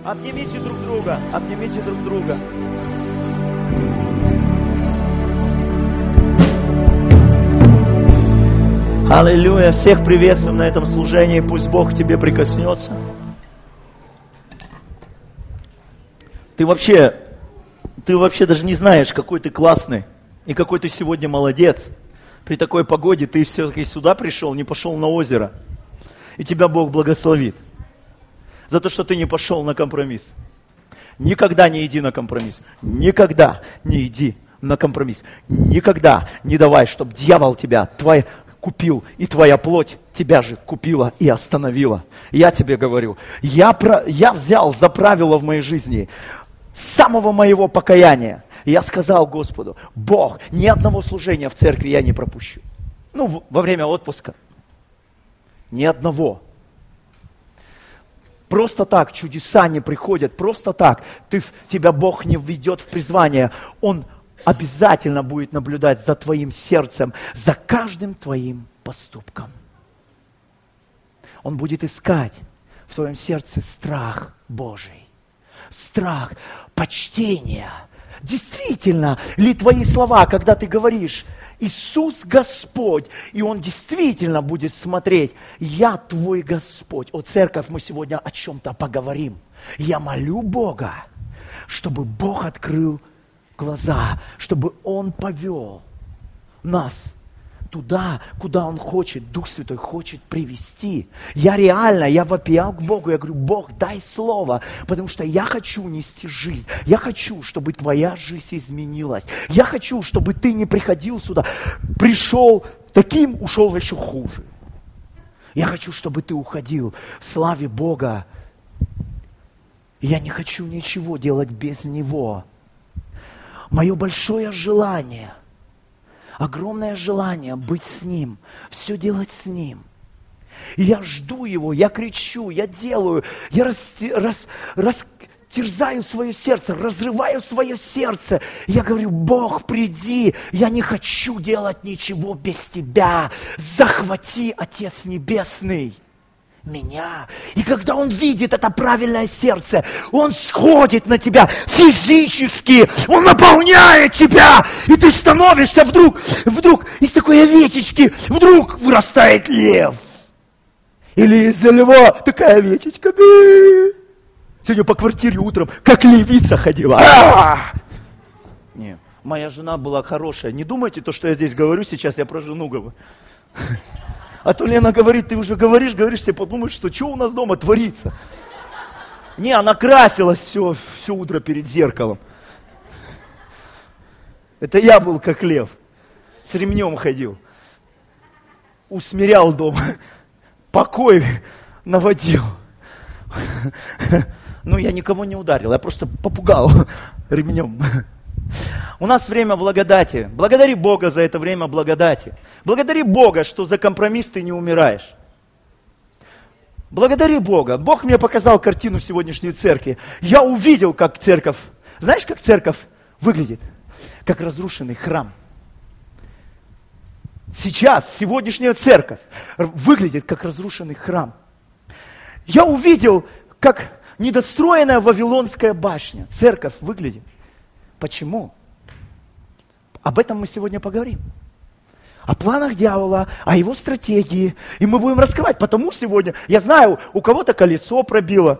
Обнимите друг друга, обнимите друг друга. Аллилуйя, всех приветствуем на этом служении, пусть Бог к тебе прикоснется. Ты вообще даже не знаешь, какой ты классный и какой ты сегодня молодец. При такой погоде ты все-таки сюда пришел, не пошел на озеро. И тебя Бог благословит за то, что ты не пошел на компромисс. Никогда не иди на компромисс. Никогда не иди на компромисс. Никогда не давай, чтобы дьявол тебя купил, и твоя плоть тебя же купила и остановила. Я тебе говорю, я взял за правило в моей жизни с самого моего покаяния. Я сказал Господу: Бог, ни одного служения в церкви я не пропущу. Во время отпуска. Ни одного. Просто так чудеса не приходят, просто так тебя Бог не введет в призвание. Он обязательно будет наблюдать за твоим сердцем, за каждым твоим поступком. Он будет искать в твоем сердце страх Божий, страх, почтение. Действительно ли твои слова, когда ты говоришь: Иисус Господь, и Он действительно будет смотреть: я твой Господь. О, церковь, мы сегодня о чем-то поговорим. Я молю Бога, чтобы Бог открыл глаза, чтобы Он повел нас туда, куда Он хочет, Дух Святой хочет привести. Я вопиял к Богу, я говорю: Бог, дай слово, потому что я хочу нести жизнь. Я хочу, чтобы твоя жизнь изменилась. Я хочу, чтобы ты не приходил сюда, пришел таким, ушел еще хуже. Я хочу, чтобы ты уходил в славе Бога. Я не хочу ничего делать без Него. Мое большое желание, огромное желание быть с Ним, все делать с Ним. И я жду Его, я кричу, я делаю, я растерзаю свое сердце, разрываю свое сердце. Я говорю: Бог, приди, я не хочу делать ничего без Тебя. Захвати, Отец Небесный, меня. И когда Он видит это правильное сердце, Он сходит на тебя физически, Он наполняет тебя, и ты становишься вдруг из такой овечечки вдруг вырастает лев. Или из-за льва такая овечечка. Сегодня по квартире утром как левица ходила. Не, моя жена была хорошая. Не думайте то, что я здесь говорю сейчас, я про жену говорю. А то Лена говорит: ты уже говоришь, все подумают, что у нас дома творится. Не, она красилась все утро перед зеркалом. Это я был как лев. С ремнем ходил. Усмирял дом. Покой наводил. Я никого не ударил, я просто попугал ремнем. У нас время благодати. Благодари Бога за это время благодати. Благодари Бога, что за компромисс ты не умираешь. Благодари Бога. Бог мне показал картину сегодняшней церкви. Я увидел, как церковь, знаешь, как церковь выглядит? Как разрушенный храм. Сейчас сегодняшняя церковь выглядит как разрушенный храм. Я увидел, как недостроенная Вавилонская башня. Церковь выглядит. Почему? Об этом мы сегодня поговорим. О планах дьявола, о его стратегии. И мы будем раскрывать. Потому сегодня, я знаю, у кого-то колесо пробило.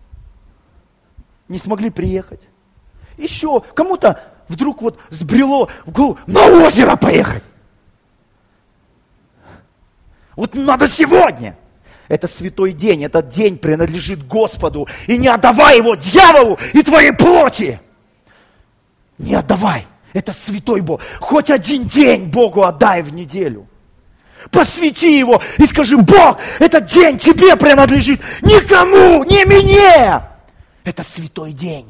Не смогли приехать. Еще кому-то вдруг сбрело в голову: на озеро поехать. Надо сегодня. Это святой день. Этот день принадлежит Господу. И не отдавай его дьяволу и твоей плоти. Не отдавай. Это святой Бог. Хоть один день Богу отдай в неделю. Посвяти его и скажи: Бог, этот день тебе принадлежит. Никому, не мне. Это святой день.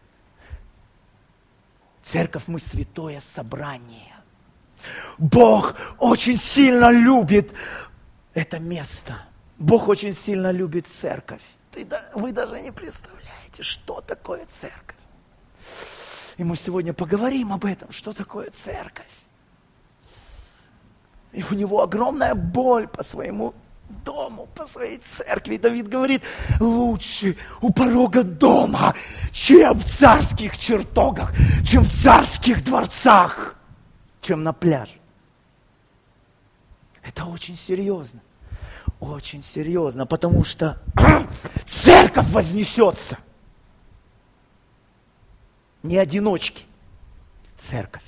Церковь, мы святое собрание. Бог очень сильно любит это место. Бог очень сильно любит церковь. Вы даже не представляете, что такое церковь. И мы сегодня поговорим об этом, что такое церковь. И у него огромная боль по своему дому, по своей церкви. Давид говорит, лучше у порога дома, чем в царских чертогах, чем в царских дворцах, чем на пляже. Это очень серьезно. Очень серьезно, потому что церковь вознесется. Не одиночки. Церковь.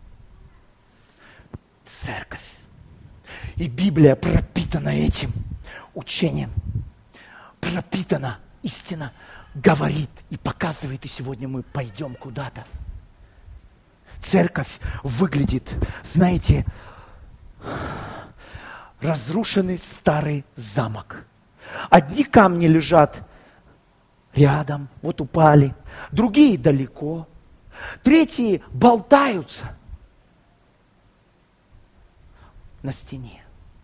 Церковь. И Библия пропитана этим учением. Пропитана, истина говорит и показывает, и сегодня мы пойдем куда-то. Церковь выглядит, знаете, разрушенный старый замок. Одни камни лежат рядом, вот упали, другие далеко, третьи болтаются на стене.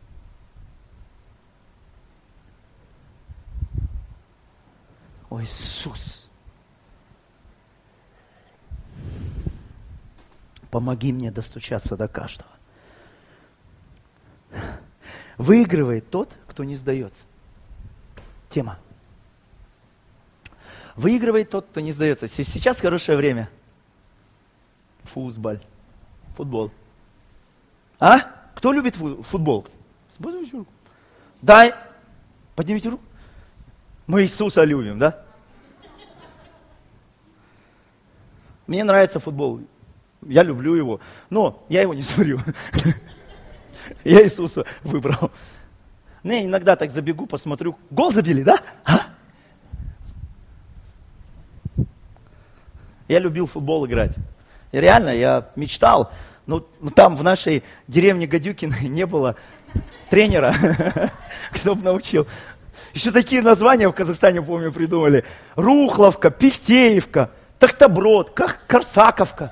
О, Иисус, помоги мне достучаться до каждого. Выигрывает тот, кто не сдается. Тема. Выигрывает тот, кто не сдается. Сейчас хорошее время. Футбол. А? Кто любит футбол? Поднимите руку. Дай. Поднимите руку. Мы Иисуса любим, да? Мне нравится футбол. Я люблю его. Но я его не смотрю. Я Иисуса выбрал. Я иногда так забегу, посмотрю. Гол забили, да? А? Я любил в футбол играть. И реально, я мечтал. Но там в нашей деревне Гадюкиной не было тренера, кто бы научил. Еще такие названия в Казахстане, помню, придумали. Рухловка, Пихтеевка, Тахтоброд, Корсаковка.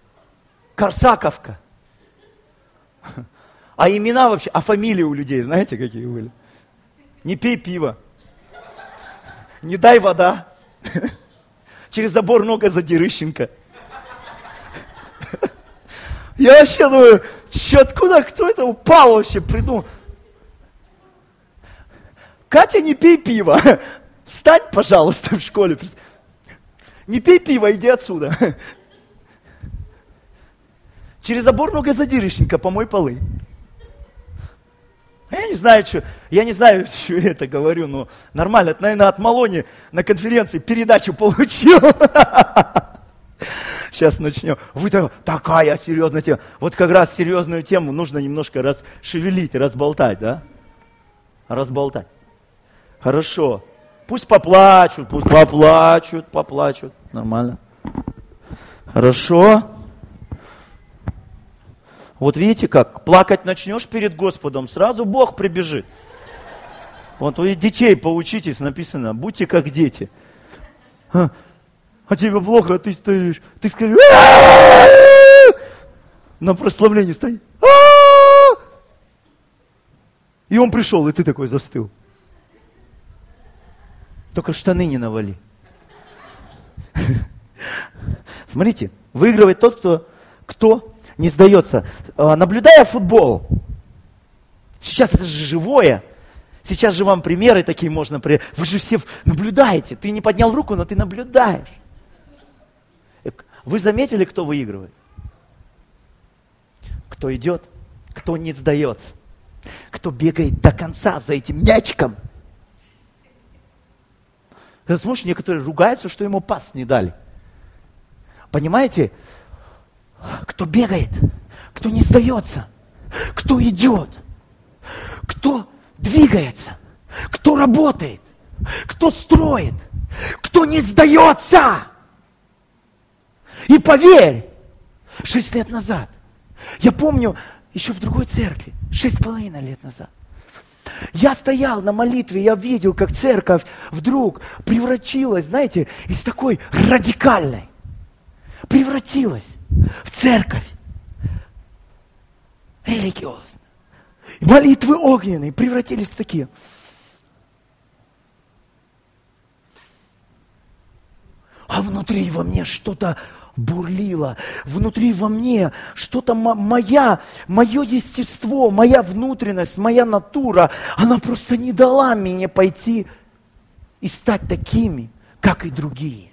А имена вообще, а фамилии у людей, знаете, какие были? Не пей пиво. Не дай вода. Через забор нога Задерыщенко. Я вообще думаю, откуда, кто это упал вообще, придумал? Катя, не пей пиво. Встань, пожалуйста, в школе. Не пей пиво, иди отсюда. Через забор нога Задерыщенко, помой полы. Я не знаю, что я это говорю, но нормально. Это, наверное, от Малони на конференции передачу получил. Сейчас начнем. Вы такая серьезная тема. Вот как раз серьезную тему нужно немножко расшевелить, разболтать, да? Разболтать. Хорошо. Пусть поплачут. Нормально. Хорошо. Вот видите как? Плакать начнешь перед Господом, сразу Бог прибежит. Вот у детей поучитесь, написано, будьте как дети. А тебе плохо, а ты стоишь. Ты скажешь, на прославлении стоишь. И он пришел, и ты такой застыл. Только штаны не навали. Смотрите, выигрывает тот, кто не сдается. Наблюдая футбол, сейчас это же живое, сейчас же вам примеры такие можно, вы же все наблюдаете, ты не поднял руку, но ты наблюдаешь. Вы заметили, кто выигрывает? Кто идет, кто не сдается, кто бегает до конца за этим мячиком. Ты смотришь, некоторые ругаются, что ему пас не дали. Понимаете? Кто бегает, кто не сдается, кто идет, кто двигается, кто работает, кто строит, кто не сдается. И поверь, 6 лет назад, я помню, еще в другой церкви, 6,5 лет назад, я стоял на молитве, я видел, как церковь вдруг превратилась, знаете, из такой радикальной, превратилась в церковь религиозную. Молитвы огненные превратились в такие. А внутри во мне что-то бурлило внутри во мне, что-то мое естество, моя внутренность, моя натура, она просто не дала мне пойти и стать такими, как и другие.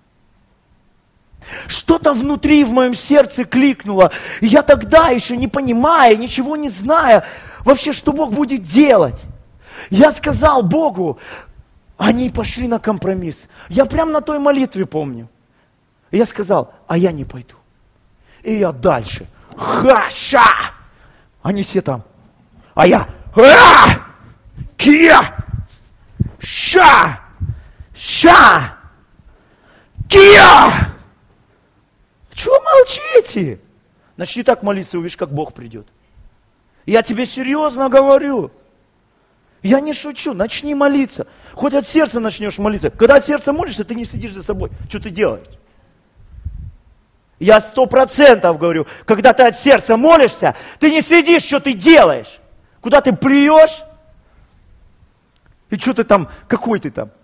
Что-то внутри в моем сердце кликнуло, и я тогда еще не понимая, ничего не зная, вообще, что Бог будет делать. Я сказал Богу, они пошли на компромисс. Я прямо на той молитве помню. И я сказал, а я не пойду. И я дальше. Ха-ша! Они все там. А я. Кия! Ша! Ша! Кия! Чего молчите? Начни так молиться, увидишь, как Бог придет. Я тебе серьезно говорю. Я не шучу, начни молиться. Хоть от сердца начнешь молиться. Когда от сердца молишься, ты не следишь за собой. Что ты делаешь? Я 100% говорю, когда ты от сердца молишься, ты не следишь, что ты делаешь. Куда ты плюешь? И что ты там, какой ты там?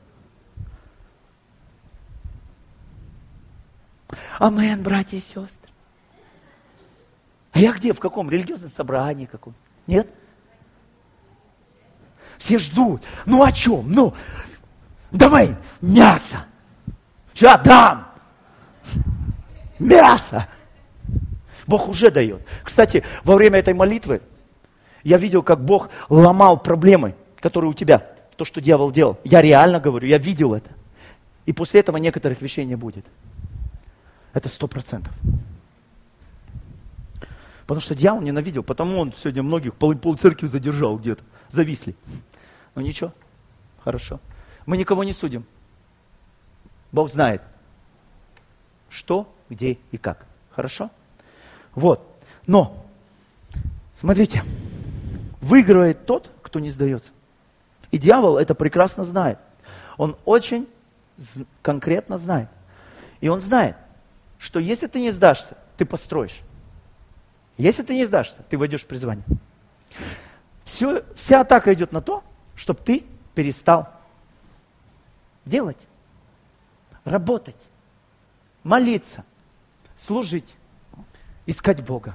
Амен, братья и сестры. А я где, в каком? Религиозном собрании каком? Нет? Все ждут. Ну о чем? Ну, давай мясо. Сейчас дам. Мясо. Бог уже дает. Кстати, во время этой молитвы я видел, как Бог ломал проблемы, которые у тебя. То, что дьявол делал. Я реально говорю, я видел это. И после этого некоторых вещей не будет. Это 100%. Потому что дьявол ненавидел, потому он сегодня многих полцеркви задержал где-то. Зависли. Ну ничего, хорошо. Мы никого не судим. Бог знает, что, где и как. Хорошо? Вот. Но, смотрите, выигрывает тот, кто не сдается. И дьявол это прекрасно знает. Он очень конкретно знает. И он знает, что если ты не сдашься, ты построишь. Если ты не сдашься, ты войдешь в призвание. Вся атака идет на то, чтобы ты перестал делать, работать, молиться, служить, искать Бога.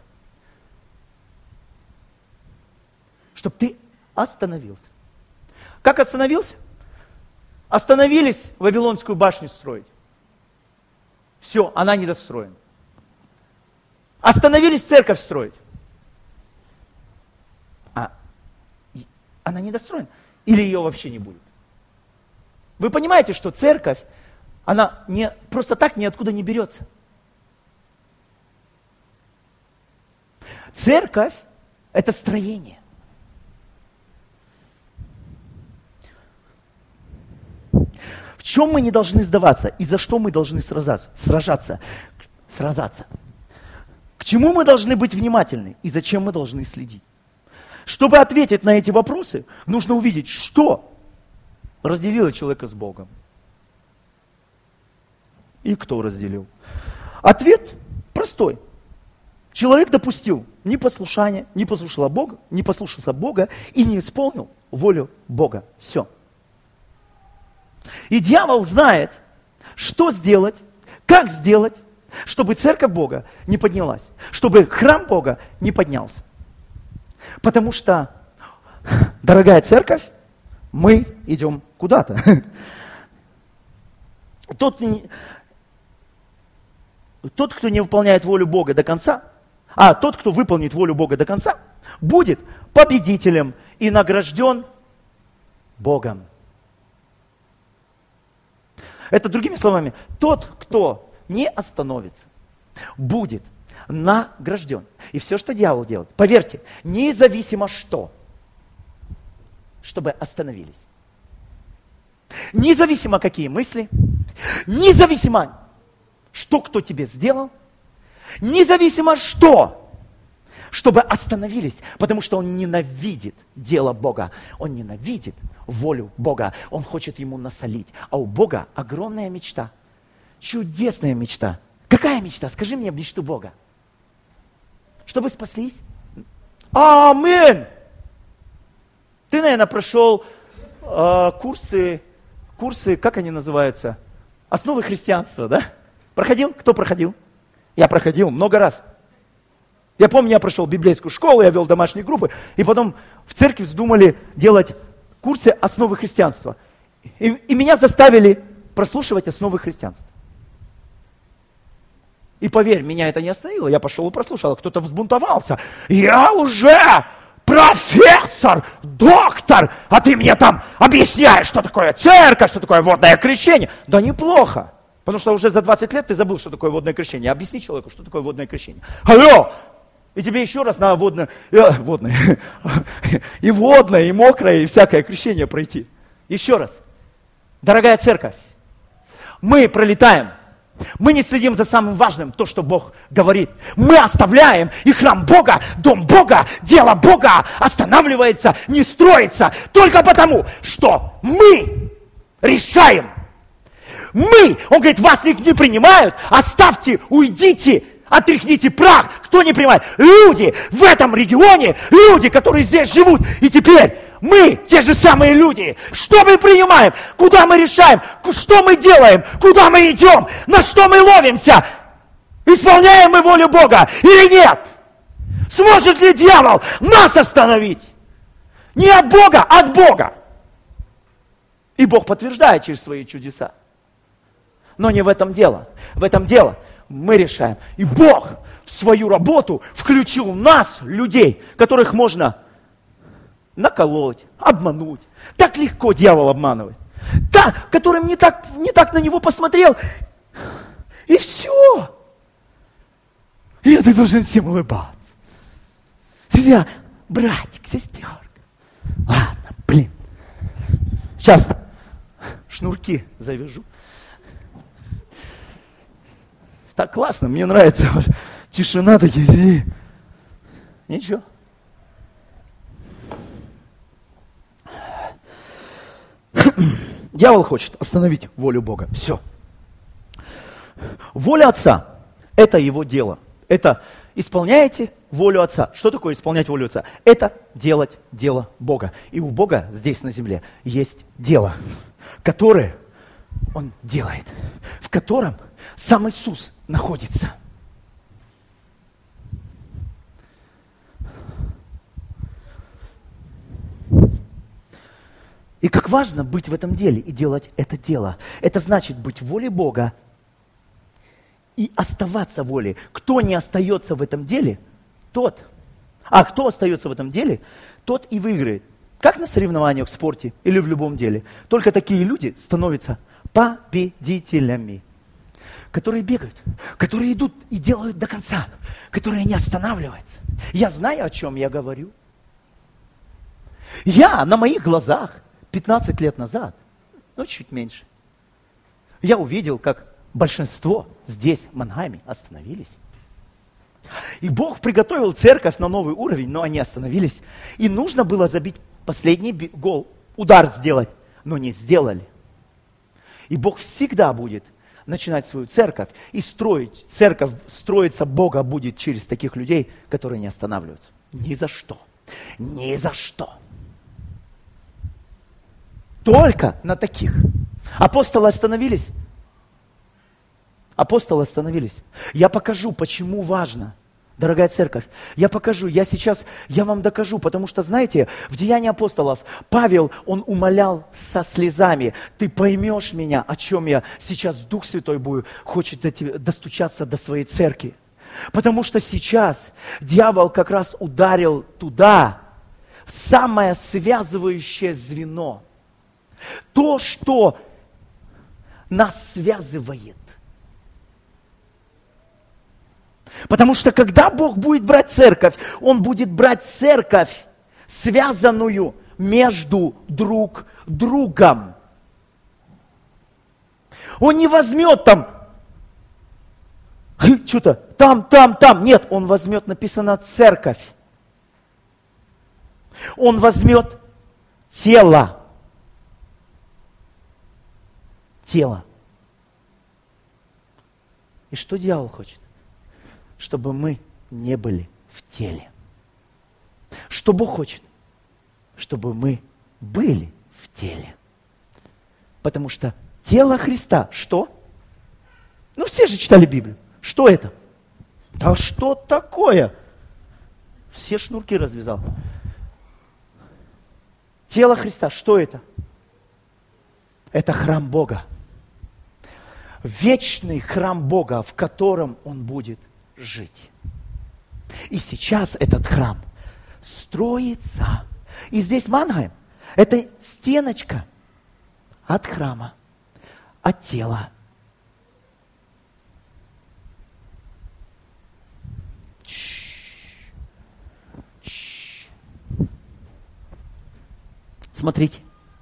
Чтобы ты остановился. Как остановился? Остановились Вавилонскую башню строить. Все, она недостроена. Остановились церковь строить. Она недостроена. Или ее вообще не будет. Вы понимаете, что церковь, она не, просто так ниоткуда не берется. Церковь – это строение. В чем мы не должны сдаваться и за что мы должны сражаться? К чему мы должны быть внимательны и зачем мы должны следить? Чтобы ответить на эти вопросы, нужно увидеть, что разделило человека с Богом. И кто разделил? Ответ простой. Человек допустил непослушание, не послушался Бога и не исполнил волю Бога. Все. И дьявол знает, что сделать, как сделать, чтобы церковь Бога не поднялась, чтобы храм Бога не поднялся. Потому что, дорогая церковь, мы идем куда-то. Тот, кто не выполняет волю Бога до конца, тот, кто выполнит волю Бога до конца, будет победителем и награжден Богом. Это другими словами, тот, кто не остановится, будет награжден. И все, что дьявол делает, поверьте, независимо что, чтобы остановились. Независимо какие мысли, независимо что кто тебе сделал, независимо что, чтобы остановились, потому что он ненавидит дело Бога, он ненавидит волю Бога, он хочет ему насолить. А у Бога огромная мечта, чудесная мечта. Какая мечта? Скажи мне мечту Бога. Чтобы спаслись? Аминь! Ты, наверное, прошел курсы, как они называются? Основы христианства, да? Проходил? Кто проходил? Я проходил много раз. Я помню, я прошел библейскую школу, я вел домашние группы, и потом в церкви вздумали делать курсы основы христианства. И меня заставили прослушивать основы христианства. И поверь, меня это не остановило. Я пошел и прослушал, кто-то взбунтовался. Я уже профессор, доктор, а ты мне там объясняешь, что такое церковь, что такое водное крещение. Да неплохо, потому что уже за 20 лет ты забыл, что такое водное крещение. Объясни человеку, что такое водное крещение. Алло! И тебе еще раз надо водное, и водное, и мокрое, и всякое крещение пройти. Еще раз. Дорогая церковь, мы пролетаем. Мы не следим за самым важным, то, что Бог говорит. Мы оставляем, и храм Бога, дом Бога, дело Бога останавливается, не строится, только потому, что мы решаем. Мы, он говорит, вас не принимают, оставьте, уйдите, отряхните прах. Кто не принимает? Люди в этом регионе, люди, которые здесь живут. И теперь мы, те же самые люди, что мы принимаем, куда мы решаем, что мы делаем, куда мы идем, на что мы ловимся, исполняем мы волю Бога или нет? Сможет ли дьявол нас остановить? Не от Бога, от Бога. И Бог подтверждает через свои чудеса. Но не в этом дело. В этом дело мы решаем. И Бог в свою работу включил нас, людей, которых можно наколоть, обмануть. Так легко дьявол обманывает. Так, которым не так на него посмотрел. И все. И ты должен всем улыбаться. Я, братик, сестерка. Ладно, блин. Сейчас шнурки завяжу. Так классно, мне нравится. Тишина такие. Ничего. Дьявол хочет остановить волю Бога. Все. Воля Отца – это его дело. Это исполняете волю Отца. Что такое исполнять волю Отца? Это делать дело Бога. И у Бога здесь на земле есть дело, которое Он делает, в котором сам Иисус находится. И как важно быть в этом деле и делать это дело. Это значит быть в воле Бога и оставаться в воле. Кто не остается в этом деле, кто остается в этом деле, тот и выиграет. Как на соревнованиях в спорте или в любом деле. Только такие люди становятся победителями. Которые бегают, которые идут и делают до конца, которые не останавливаются. Я знаю, о чем я говорю. Я на моих глазах 15 лет назад, чуть меньше, я увидел, как большинство здесь, в Мангайме, остановились. И Бог приготовил церковь на новый уровень, но они остановились. И нужно было забить последний гол, удар сделать, но не сделали. И Бог всегда будет начинать свою церковь и строить. Церковь строится Бога будет через таких людей, которые не останавливаются. Ни за что. Ни за что. Только на таких. Апостолы остановились. Апостолы остановились. Я покажу, почему важно. Дорогая церковь, я покажу, я вам докажу, потому что, знаете, в Деянии апостолов Павел, он умолял со слезами, ты поймешь меня, о чем я сейчас, Дух Святой хочет достучаться до своей церкви. Потому что сейчас дьявол как раз ударил туда, в самое связывающее звено. То, что нас связывает. Потому что когда Бог будет брать церковь, Он будет брать церковь, связанную между друг другом. Он не возьмет что-то там. Нет, Он возьмет, написано, церковь. Он возьмет тело. Тело. И что дьявол хочет? Чтобы мы не были в теле. Что Бог хочет? Чтобы мы были в теле. Потому что тело Христа, что? Все же читали Библию. Что это? Да что такое? Все шнурки развязал. Тело Христа, что это? Это храм Бога. Вечный храм Бога, в котором Он будет жить. И сейчас этот храм строится. И здесь Манхайм – это стеночка от храма, от тела. Смотрите.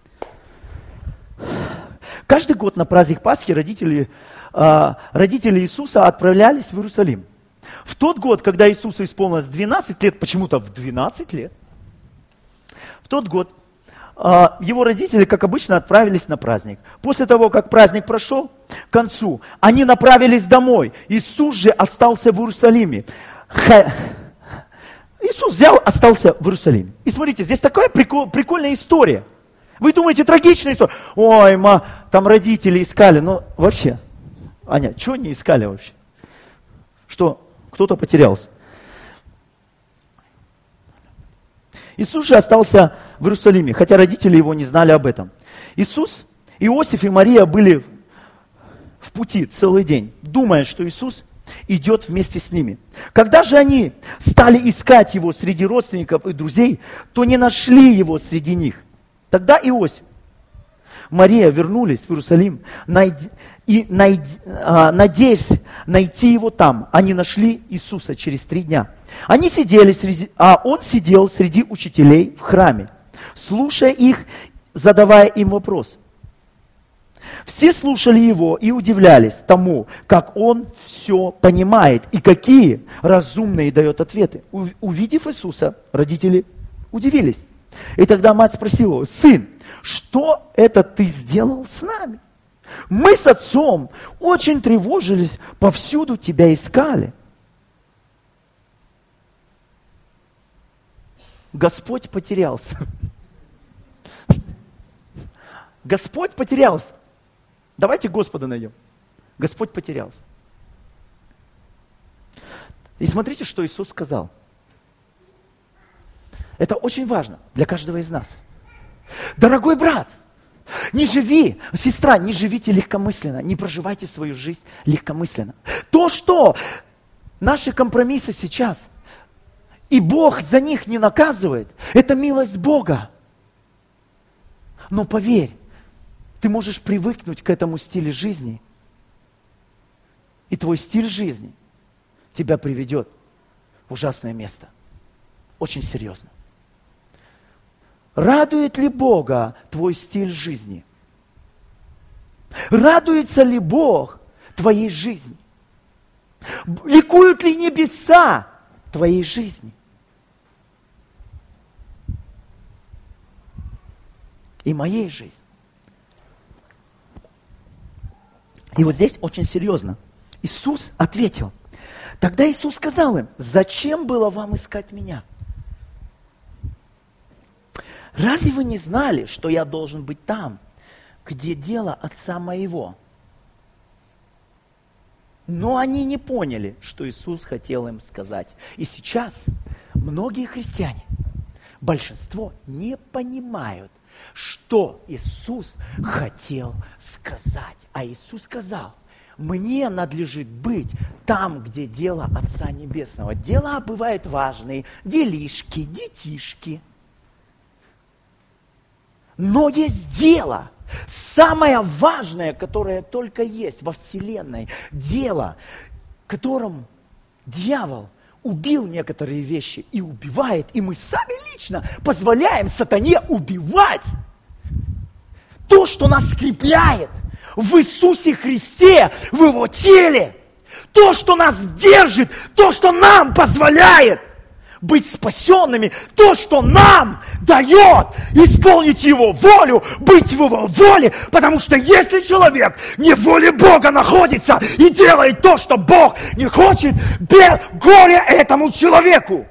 Каждый год на праздник Пасхи родители Иисуса отправлялись в Иерусалим. В тот год, когда Иисусу исполнилось 12 лет, почему-то в 12 лет, в тот год его родители, как обычно, отправились на праздник. После того, как праздник прошел к концу, они направились домой. Иисус же остался в Иерусалиме. Иисус остался в Иерусалиме. И смотрите, здесь такая прикольная история. Вы думаете, трагичная история? Ой, там родители искали. Ну, вообще, Аня, чего не искали вообще? Что, кто-то потерялся. Иисус же остался в Иерусалиме, хотя родители его не знали об этом. Иисус, Иосиф и Мария были в пути целый день, думая, что Иисус идет вместе с ними. Когда же они стали искать его среди родственников и друзей, то не нашли его среди них. Тогда Иосиф, Мария вернулись в Иерусалим, надеясь найти его там. Они нашли Иисуса через 3 дня. Он сидел среди учителей в храме, слушая их, задавая им вопросы. Все слушали его и удивлялись тому, как он все понимает и какие разумные дает ответы. Увидев Иисуса, родители удивились. И тогда мать спросила его: сын, что это ты сделал с нами? Мы с отцом очень тревожились, повсюду тебя искали. Господь потерялся. Господь потерялся. Давайте Господа найдем. Господь потерялся. И смотрите, что Иисус сказал. Это очень важно для каждого из нас. Дорогой брат, сестра, не живите легкомысленно, не проживайте свою жизнь легкомысленно. То, что наши компромиссы сейчас, и Бог за них не наказывает, это милость Бога. Но поверь, ты можешь привыкнуть к этому стилю жизни, и твой стиль жизни тебя приведет в ужасное место. Очень серьезно. Радует ли Бога твой стиль жизни? Радуется ли Бог твоей жизни? Ликуют ли небеса твоей жизни? И моей жизни. И вот здесь очень серьезно. Иисус ответил. Тогда Иисус сказал им: зачем было вам искать меня? Разве вы не знали, что я должен быть там, где дело Отца моего? Но они не поняли, что Иисус хотел им сказать. И сейчас многие христиане, большинство, не понимают, что Иисус хотел сказать. А Иисус сказал: мне надлежит быть там, где дело Отца Небесного. Дела бывают важные, делишки, детишки. Но есть дело, самое важное, которое только есть во Вселенной. Дело, которым дьявол убил некоторые вещи и убивает. И мы сами лично позволяем сатане убивать то, что нас скрепляет в Иисусе Христе, в Его теле. То, что нас держит, то, что нам позволяет быть спасенными, то, что нам дает исполнить Его волю, быть в Его воле, потому что если человек не в воле Бога находится и делает то, что Бог не хочет, горе этому человеку.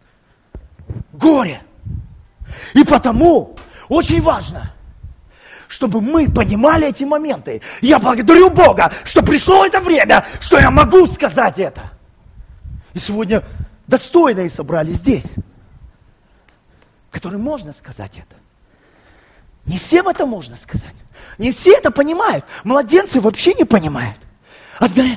Горе. И потому очень важно, чтобы мы понимали эти моменты. Я благодарю Бога, что пришло это время, что я могу сказать это. И сегодня достойные собрались здесь, которым можно сказать это. Не всем это можно сказать. Не все это понимают. Младенцы вообще не понимают. А знаешь,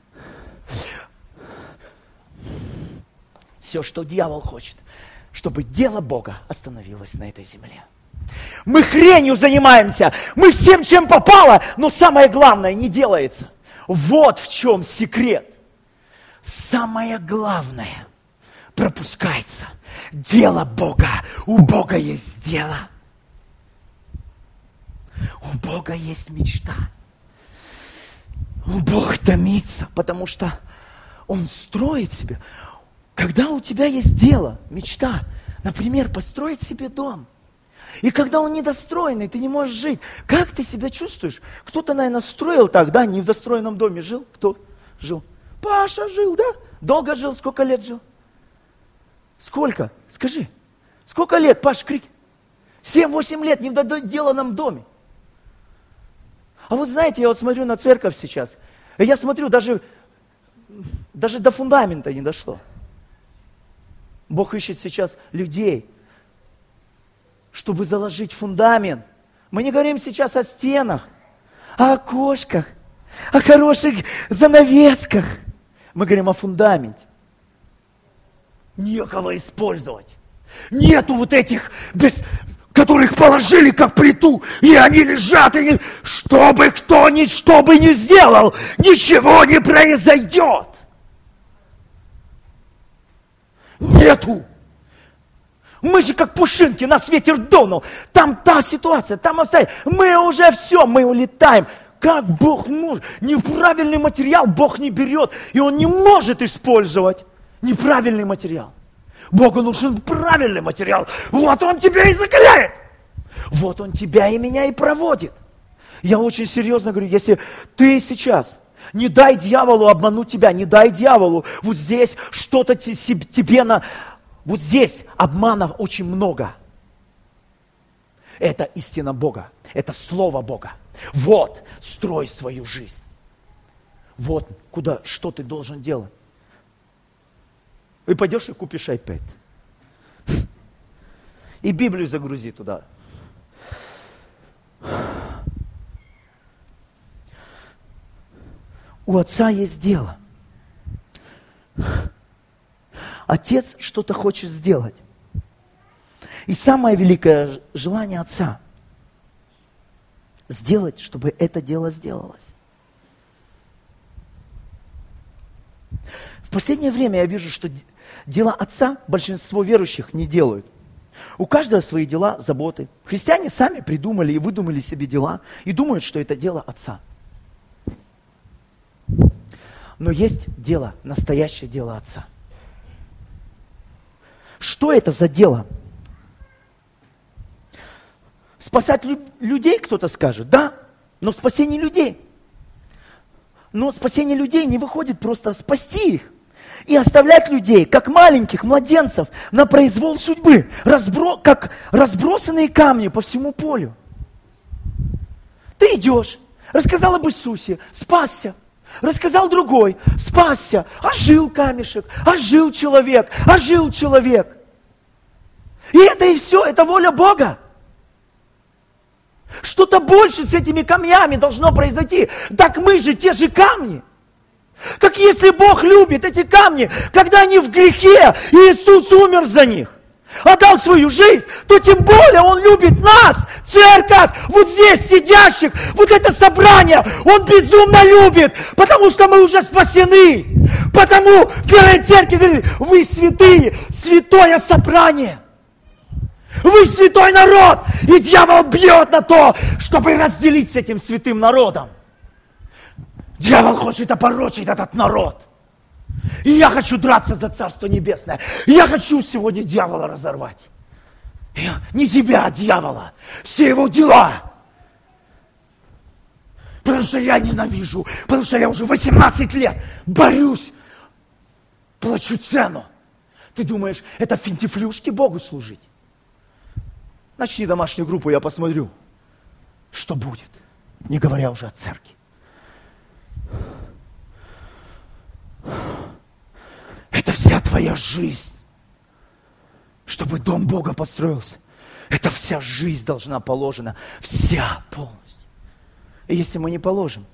все, что дьявол хочет, чтобы дело Бога остановилось на этой земле. Мы хренью занимаемся, мы всем, чем попало, но самое главное не делается. Вот в чем секрет. Самое главное пропускается. Дело Бога. У Бога есть дело. У Бога есть мечта. Бог томится, потому что Он строит себе. Когда у тебя есть дело, мечта, например, построить себе дом, и когда он недостроенный, ты не можешь жить, как ты себя чувствуешь? Кто-то, наверное, строил так, да, не в достроенном доме жил. Кто жил? Паша жил, да? Долго жил, сколько лет жил? Сколько? Скажи. Сколько лет, Паш, крик? 7-8 лет не в доделанном доме. А вот знаете, я вот смотрю на церковь сейчас, и я смотрю, даже до фундамента не дошло. Бог ищет сейчас людей, чтобы заложить фундамент. Мы не говорим сейчас о стенах, а о окошках, о хороших занавесках. Мы говорим о фундаменте. Некого использовать. Нету вот этих, которых положили как плиту, и они лежат, и что бы кто что бы ни сделал, ничего не произойдет. Нету. Мы же как пушинки, нас ветер дунул. Там та ситуация, там обстоят. Мы уже все, мы улетаем. Как Бог может? Неправильный материал Бог не берет. И Он не может использовать неправильный материал. Богу нужен правильный материал. Вот Он тебя и закаляет. Вот Он тебя и меня и проводит. Я очень серьезно говорю, если ты сейчас... Не дай дьяволу обмануть тебя, не дай дьяволу вот здесь что-то тебе Вот здесь обманов очень много. Это истина Бога, это Слово Бога. Вот, строй свою жизнь. Вот, что ты должен делать. И пойдешь и купишь iPad. И Библию загрузи туда. У Отца есть дело. Отец что-то хочет сделать. И самое великое желание Отца – сделать, чтобы это дело сделалось. В последнее время я вижу, что дела Отца большинство верующих не делают. У каждого свои дела, заботы. Христиане сами придумали и выдумали себе дела и думают, что это дело Отца. Но есть дело, настоящее дело Отца. Что это за дело? Спасать людей, кто-то скажет, да, но спасение людей. Но спасение людей не выходит просто спасти их и оставлять людей, как маленьких младенцев, на произвол судьбы, как разбросанные камни по всему полю. Ты идешь, рассказал об Иисусе, спасся. Рассказал другой, спасся, ожил камешек, ожил человек. И это и все, это воля Бога. Что-то больше с этими камнями должно произойти. Так мы же те же камни. Так если Бог любит эти камни, когда они в грехе, и Иисус умер за них, отдал свою жизнь, то тем более Он любит нас, церковь, вот здесь сидящих, вот это собрание, Он безумно любит, потому что мы уже спасены. Потому в Первой Церкви говорит, вы святые, святое собрание. Вы святой народ, и дьявол бьет на то, чтобы разделить с этим святым народом. Дьявол хочет опорочить этот народ. И я хочу драться за Царство Небесное. Я хочу сегодня дьявола разорвать. Не тебя, а дьявола. Все его дела. Потому что я ненавижу. Потому что я уже 18 лет борюсь. Плачу цену. Ты думаешь, это финтифлюшки Богу служить? Начни домашнюю группу, я посмотрю. что будет, не говоря уже о церкви. Это вся твоя жизнь, чтобы дом Бога построился. Это вся жизнь должна положена, вся полностью. И если мы не положим,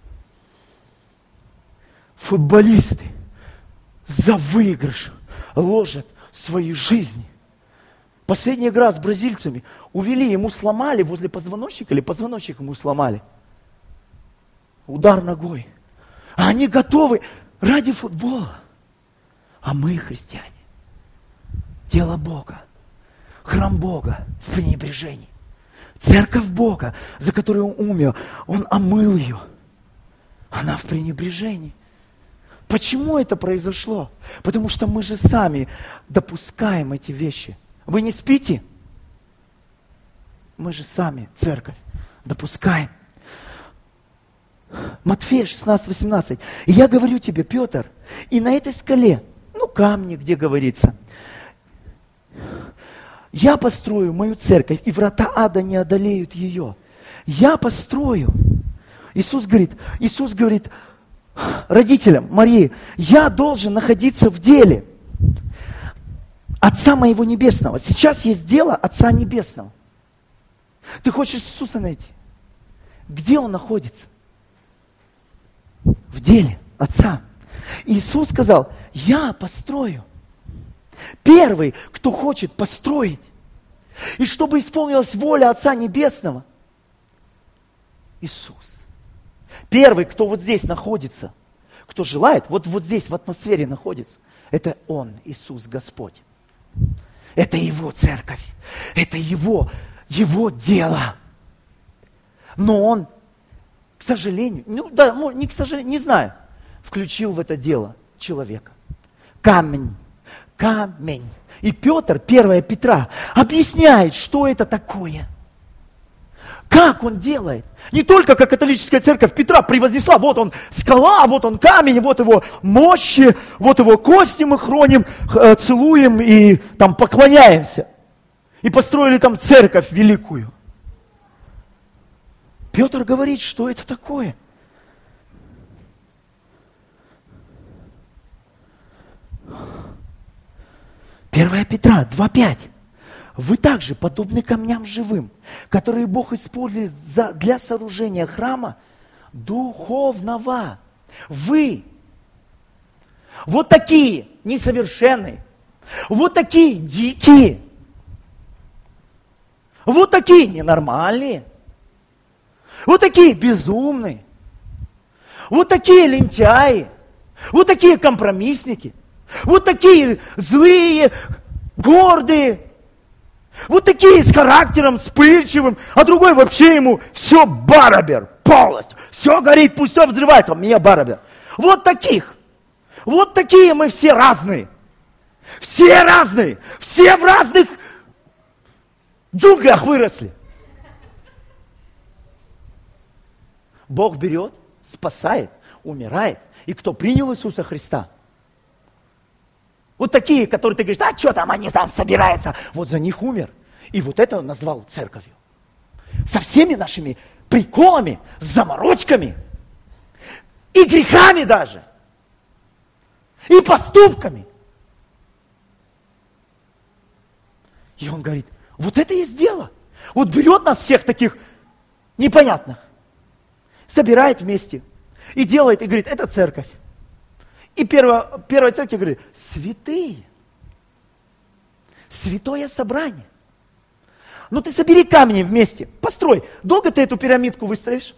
футболисты за выигрыш ложат свои жизни. Последняя игра с бразильцами, увели, ему сломали возле позвоночника, или позвоночник ему сломали. Удар ногой. А они готовы ради футбола. А мы, христиане, дело Бога, храм Бога в пренебрежении. Церковь Бога, за которую Он умер, Он омыл ее. Она в пренебрежении. Почему это произошло? Потому что мы же сами допускаем эти вещи. Вы не спите? Мы же сами, церковь, допускаем. Матфея 16:18. И я говорю тебе, Петр, и на этой скале, камни, где говорится, я построю мою церковь, и врата ада не одолеют ее. Я построю. Иисус говорит родителям Марии, я должен находиться в деле Отца моего Небесного. Сейчас есть дело Отца Небесного. Ты хочешь Иисуса найти? Где Он находится? В деле Отца. Иисус сказал, я построю. Первый, кто хочет построить. И чтобы исполнилась воля Отца Небесного, Иисус. Первый, кто вот здесь находится, кто желает, вот здесь в атмосфере находится, это Он, Иисус Господь. Это Его церковь. Это Его дело. Но Он, к сожалению, не к сожалению, не знаю, включил в это дело человека. Камень. И Петр, 1 Петра, объясняет, что это такое. Как он делает. Не только как католическая церковь Петра превознесла, вот он скала, вот он камень, вот его мощи, вот его кости мы хроним, целуем и там поклоняемся. И построили там церковь великую. Петр говорит, что это такое. Первая Петра 2:5. Вы также подобны камням живым, которые Бог использует для сооружения храма духовного. Вы вот такие несовершенные, вот такие дикие, вот такие ненормальные, вот такие безумные, вот такие лентяи, вот такие компромиссники, вот такие злые, гордые, вот такие с характером, вспыльчивым, а другой вообще ему все барабер, полностью, все горит, пусть все взрывается, мне барабер. Вот такие мы все разные, все в разных джунглях выросли. Бог берет, спасает, умирает, и кто принял Иисуса Христа, вот такие, которые ты говоришь, а что там, они там собираются. Вот за них умер. И вот это он назвал церковью. Со всеми нашими приколами, заморочками. И грехами даже. И поступками. И он говорит, вот это есть дело. Вот берет нас всех таких непонятных. Собирает вместе. И делает, и говорит, это церковь. И первая церковь говорит, святые, святое собрание. Ну ты собери камни вместе, построй. Долго ты эту пирамидку выстроишь?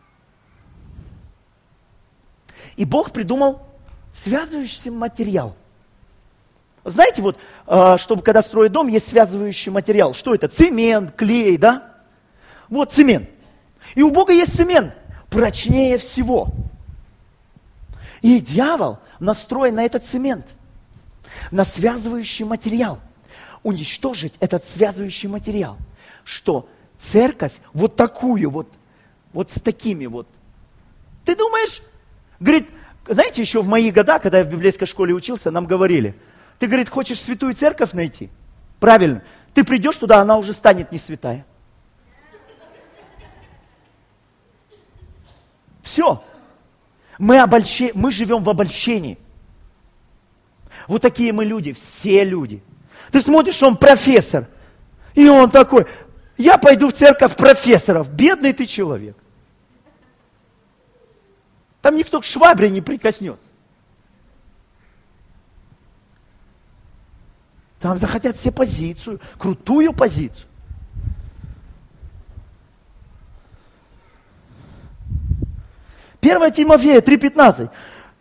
И Бог придумал связывающий материал. Знаете, вот, чтобы когда строят дом, есть связывающий материал. Что это? Цемент, клей, да? Вот цемент. И у Бога есть цемент, прочнее всего. И дьявол настроен на этот цемент, на связывающий материал. Уничтожить этот связывающий материал. Что церковь вот такую вот с такими вот. Ты думаешь, говорит, знаете, еще в мои года, когда я в библейской школе учился, нам говорили, ты, говорит, хочешь святую церковь найти? Правильно. Ты придешь туда, она уже станет не святая. Все. Мы живем в обольщении. Вот такие мы люди, все люди. Ты смотришь, он профессор. И он такой, я пойду в церковь профессоров. Бедный ты человек. Там никто к швабре не прикоснется. Там захотят все позицию, крутую позицию. Первое Тимофея 3:15.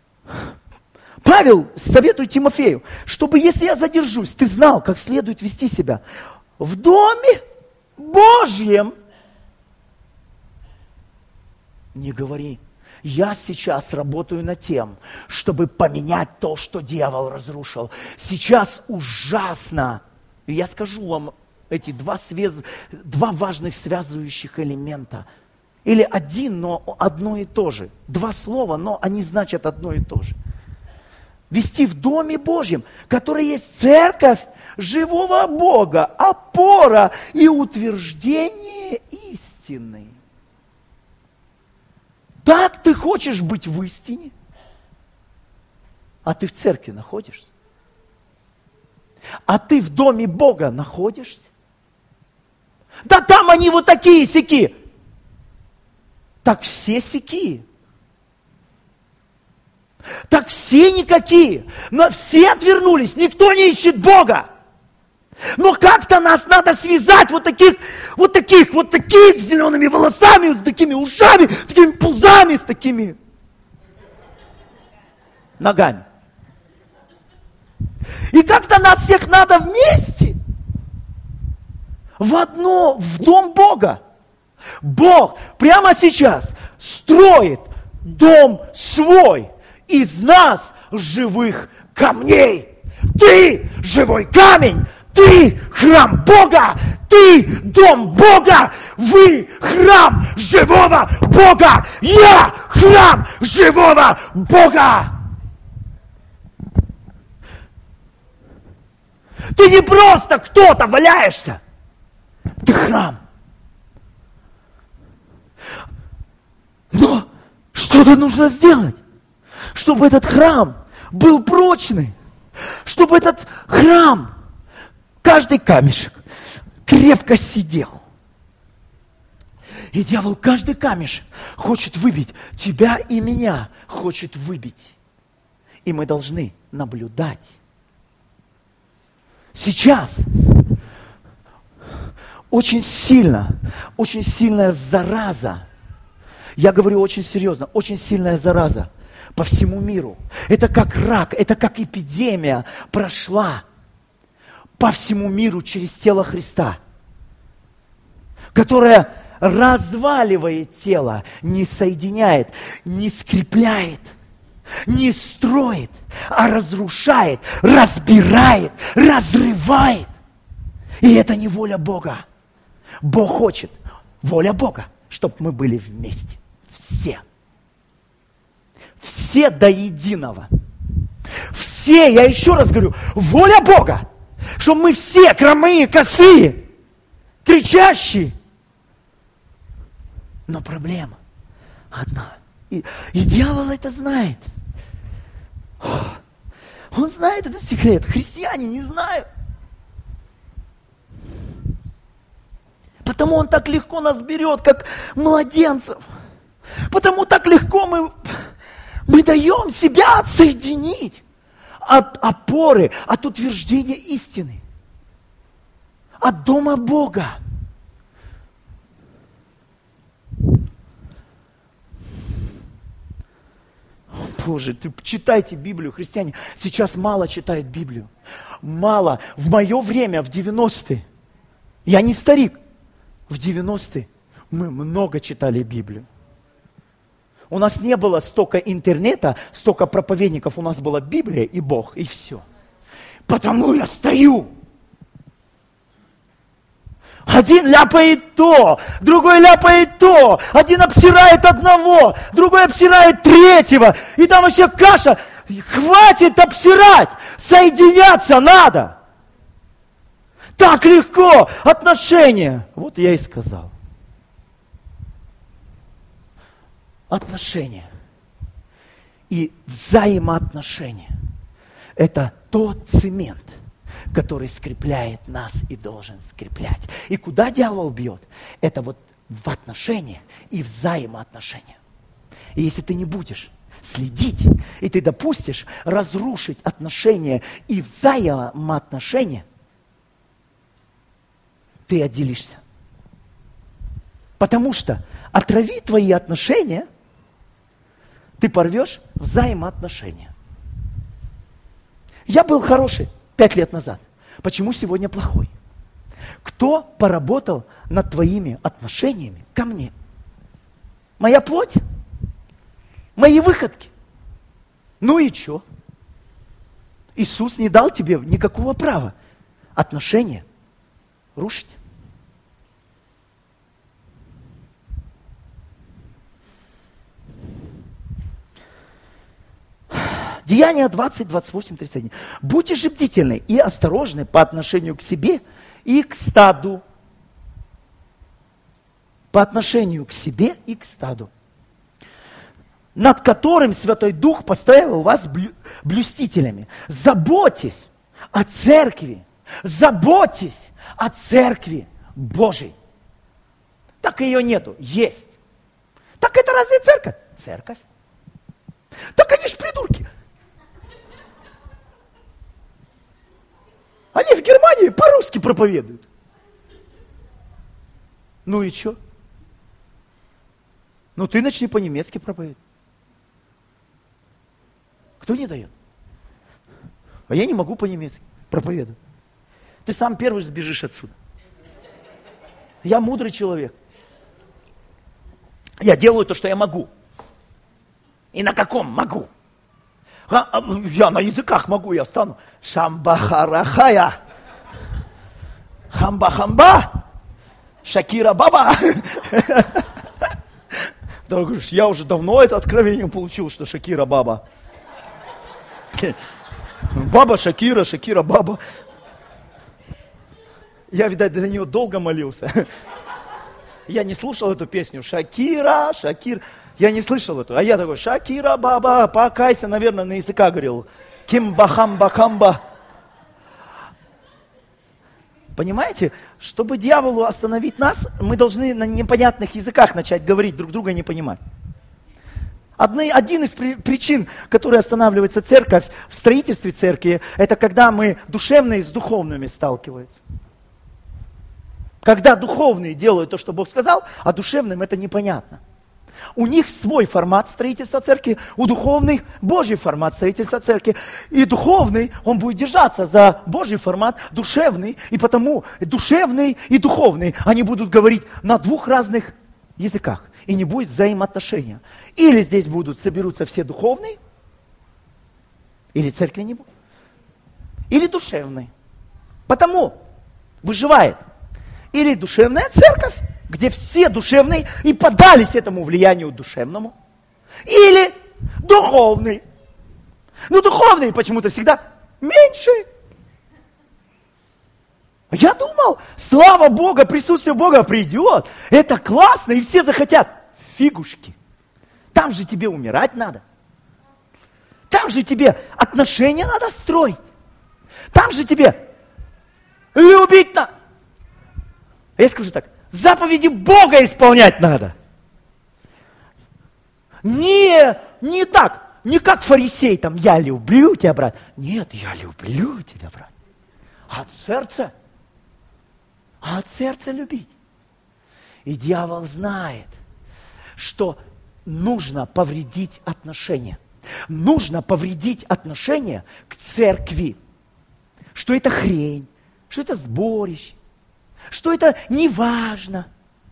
Павел советует Тимофею, чтобы если я задержусь, ты знал, как следует вести себя в доме Божьем. Не говори, я сейчас работаю над тем, чтобы поменять то, что дьявол разрушил. Сейчас ужасно. И я скажу вам эти два важных связывающих элемента. Или один, но одно и то же. Два слова, но они значат одно и то же. Вести в Доме Божьем, который есть церковь живого Бога, опора и утверждение истины. Так ты хочешь быть в истине? А ты в церкви находишься? А ты в Доме Бога находишься? Да там они вот такие-сяки. Так все сякие. Так все никакие. Но все отвернулись. Никто не ищет Бога. Но как-то нас надо связать вот таких с зелеными волосами, с такими ушами, с такими пузами, с такими ногами. И как-то нас всех надо вместе в Дом Бога. Бог прямо сейчас строит дом свой из нас, живых камней. Ты живой камень, ты храм Бога, ты дом Бога, вы храм живого Бога, я храм живого Бога. Ты не просто кто-то валяешься, ты храм. Но что-то нужно сделать, чтобы этот храм был прочный, чтобы этот храм, каждый камешек крепко сидел. И дьявол каждый камешек хочет выбить, тебя и меня хочет выбить. И мы должны наблюдать. Сейчас очень сильная зараза. Я говорю очень серьезно, очень сильная зараза по всему миру. Это как рак, это как эпидемия прошла по всему миру через тело Христа, которая разваливает тело, не соединяет, не скрепляет, не строит, а разрушает, разбирает, разрывает. И это не воля Бога. Бог хочет, воля Бога, чтобы мы были вместе. Все. Все до единого. Все, я еще раз говорю, воля Бога, чтобы мы все кромые, косые, кричащие. Но проблема одна. И дьявол это знает. Он знает этот секрет. Христиане не знают. Потому он так легко нас берет, как младенцев. Потому так легко мы даем себя отсоединить от опоры, от утверждения истины, от дома Бога. Боже, читайте Библию, христиане. Сейчас мало читают Библию. Мало. В мое время, в 90-е, я не старик, в 90-е мы много читали Библию. У нас не было столько интернета, столько проповедников. У нас была Библия и Бог, и все. Потому я стою. Один ляпает то, другой ляпает то. Один обсирает одного, другой обсирает третьего. И там вообще каша. Хватит обсирать, соединяться надо. Так легко, отношения. Вот я и сказал. отношения и взаимоотношения – это тот цемент, который скрепляет нас и должен скреплять. И куда дьявол бьет? Это вот в отношения и взаимоотношения. И если ты не будешь следить, и ты допустишь разрушить отношения и взаимоотношения, ты отделишься. Потому что отрави твои отношения, ты порвешь взаимоотношения. Я был хороший 5 лет назад. Почему сегодня плохой? Кто поработал над твоими отношениями ко мне? Моя плоть? Мои выходки? Ну и что? Иисус не дал тебе никакого права отношения рушить. Деяния 20, 28, 31. Будьте же бдительны и осторожны по отношению к себе и к стаду. По отношению к себе и к стаду, над которым Святой Дух поставил вас блюстителями. Заботьтесь о церкви. Заботьтесь о церкви Божьей. Так ее нету. Есть. Так это разве церковь? Церковь. Так они ж придурки. Они в Германии по-русски проповедуют. Ну и что? Ну ты начни по-немецки проповедовать. Кто не дает? А я не могу по-немецки проповедовать. Ты сам первый сбежишь отсюда. Я мудрый человек. Я делаю то, что я могу. И на каком могу? Я на языках могу, я встану. Шамбахарахая. Хамба-хамба. Шакира баба. Да, говоришь, я уже давно это откровение получил, что Шакира баба. Баба Шакира, Шакира баба. Я, видать, до нее долго молился. Я не слушал эту песню. Шакира, Шакир. Я не слышал эту. А я такой, Шакира баба, покайся, наверное, на языка говорил. Кимба-хамба-хамба. Понимаете, чтобы дьяволу остановить нас, мы должны на непонятных языках начать говорить, друг друга не понимать. Один из причин, который останавливается церковь в строительстве церкви, это когда мы душевные с духовными сталкиваются. Когда духовные делают то, что Бог сказал, а душевным это непонятно. У них свой формат строительства церкви, у духовных Божий формат строительства церкви. И духовный, он будет держаться за Божий формат, душевный, и потому душевный и духовный, они будут говорить на двух разных языках. И не будет взаимоотношения. Или здесь соберутся все духовные, или церкви не будет. Или душевные. Потому выживает или душевная церковь, где все душевные и поддались этому влиянию душевному, или духовный. Но духовный почему-то всегда меньше. Я думал, слава Бога, присутствие Бога придет. Это классно, и все захотят. Фигушки. Там же тебе умирать надо. Там же тебе отношения надо строить. Там же тебе любить надо. Я скажу так, заповеди Бога исполнять надо. Не так, не как фарисей, там, я люблю тебя, брат. Нет, я люблю тебя, брат. От сердца любить. И дьявол знает, что нужно повредить отношения. Нужно повредить отношения к церкви. Что это хрень, что это сборище, что это не важно.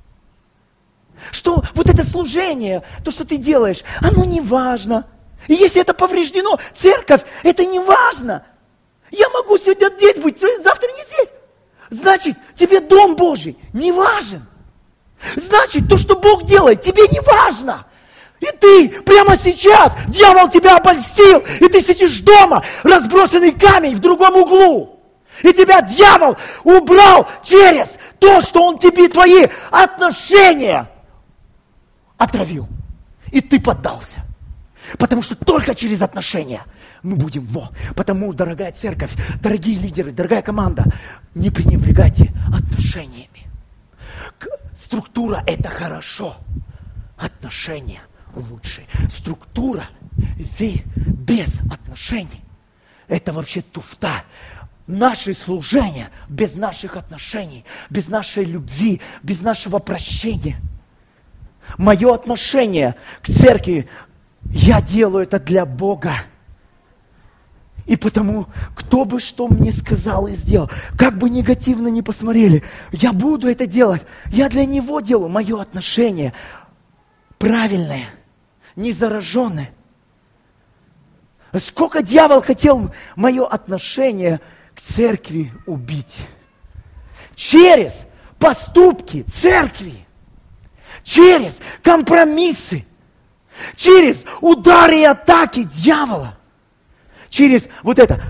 Что вот это служение, то, что ты делаешь, оно не важно. И если это повреждено, церковь, это не важно. Я могу сегодня здесь быть, завтра не здесь. Значит, тебе Дом Божий не важен. Значит, то, что Бог делает, тебе не важно. И ты прямо сейчас, дьявол тебя обольстил, и ты сидишь дома, разбросанный камень в другом углу. И тебя дьявол убрал через то, что он тебе твои отношения отравил. И ты поддался. Потому что только через отношения мы будем Потому, дорогая церковь, дорогие лидеры, дорогая команда, не пренебрегайте отношениями. Структура – это хорошо. Отношения лучше. Структура без отношений – это вообще туфта. Наше служение без наших отношений, без нашей любви, без нашего прощения. Мое отношение к церкви, я делаю это для Бога. И потому, кто бы что мне сказал и сделал, как бы негативно ни посмотрели, я буду это делать. Я для Него делаю. Мое отношение правильное, не зараженное. Сколько дьявол хотел мое отношение к церкви убить. Через поступки церкви. Через компромиссы. Через удары и атаки дьявола. Через вот это.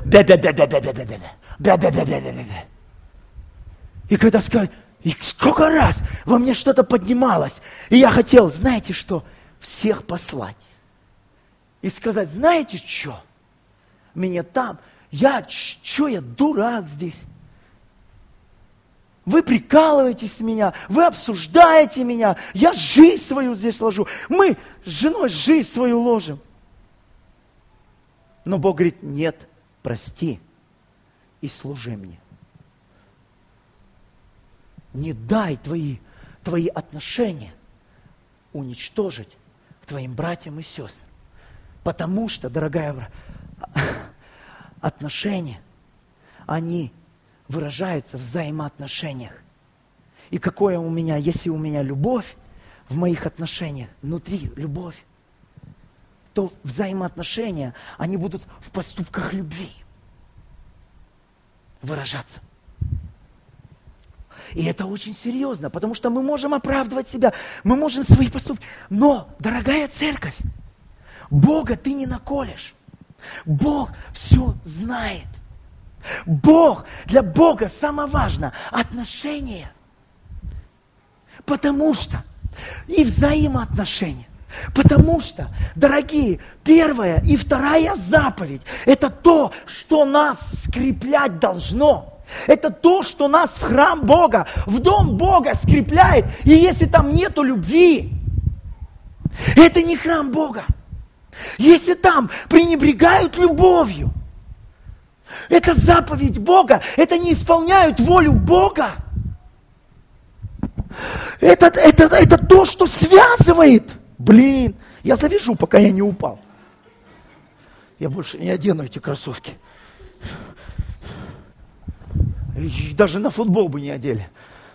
И когда сказали, и сколько раз во мне что-то поднималось. И я хотел, знаете что, всех послать. И сказать, знаете что? Меня там, я дурак здесь. Вы прикалываетесь с меня, вы обсуждаете меня, я жизнь свою здесь ложу. Мы с женой жизнь свою ложим. Но Бог говорит, нет, прости и служи мне. Не дай твои отношения уничтожить к твоим братьям и сестрам. Потому что, дорогая, отношения, они выражаются в взаимоотношениях. И какое у меня, если у меня любовь в моих отношениях, внутри любовь, то взаимоотношения, они будут в поступках любви выражаться. И это очень серьезно, потому что мы можем оправдывать себя, мы можем свои поступки. Но, дорогая церковь, Бога ты не наколешь. Бог все знает. Для Бога самое важное отношения. Потому что и взаимоотношения. Потому что, дорогие, первая и вторая заповедь – это то, что нас скреплять должно. Это то, что нас в храм Бога, в дом Бога скрепляет. И если там нету любви, это не храм Бога. Если там пренебрегают любовью, это заповедь Бога, это не исполняют волю Бога. Это то, что связывает. Я завяжу, пока я не упал. Я больше не одену эти кроссовки. Их даже на футбол бы не одели.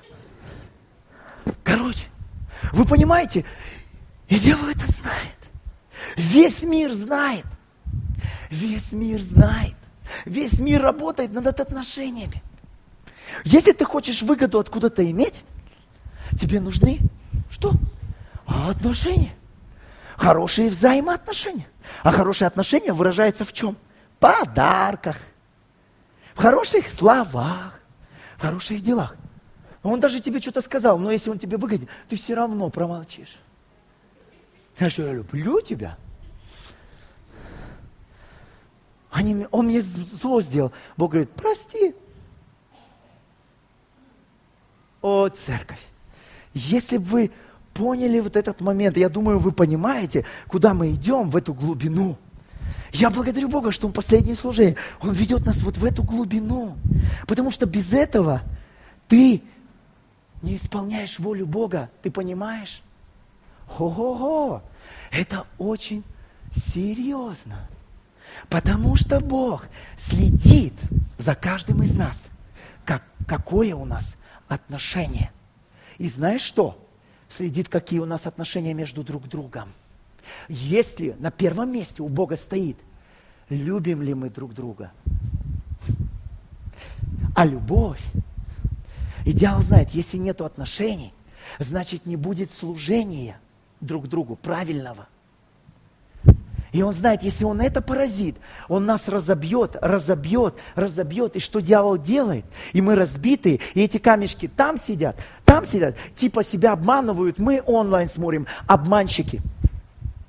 Короче, вы понимаете, и дьявол это знает. Весь мир знает. Весь мир знает. Весь мир работает над отношениями. Если ты хочешь выгоду откуда-то иметь, тебе нужны что? Отношения. Хорошие взаимоотношения. А хорошие отношения выражаются в чем? В подарках. В хороших словах. В хороших делах. Он даже тебе что-то сказал, но если он тебе выгоден, ты все равно промолчишь. Знаешь, я люблю тебя. Он мне зло сделал. Бог говорит, прости. О, церковь. Если бы вы поняли вот этот момент, я думаю, вы понимаете, куда мы идем, в эту глубину. Я благодарю Бога, что Он последнее служение. Он ведет нас вот в эту глубину. Потому что без этого ты не исполняешь волю Бога. Ты понимаешь? Ого-го! Это очень серьезно. Потому что Бог следит за каждым из нас. Какое у нас отношение. И знаешь что? Следит, какие у нас отношения между друг другом. Если на первом месте у Бога стоит, любим ли мы друг друга. А любовь, и дьявол знает, если нет отношений, значит не будет служения друг другу правильного. И он знает, если он это поразит, он нас разобьет. И что дьявол делает? И мы разбитые, и эти камешки там сидят, типа себя обманывают. Мы онлайн смотрим, обманщики.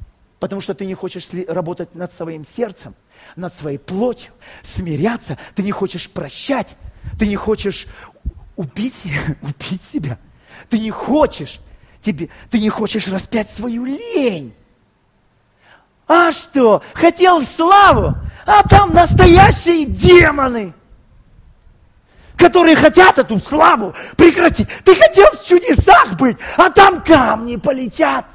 Потому что ты не хочешь работать над своим сердцем, над своей плотью, смиряться. Ты не хочешь прощать. Ты не хочешь убить себя. Ты не хочешь распять свою лень. А что? Хотел в славу, а там настоящие демоны, которые хотят эту славу прекратить. Ты хотел в чудесах быть, а там камни полетят.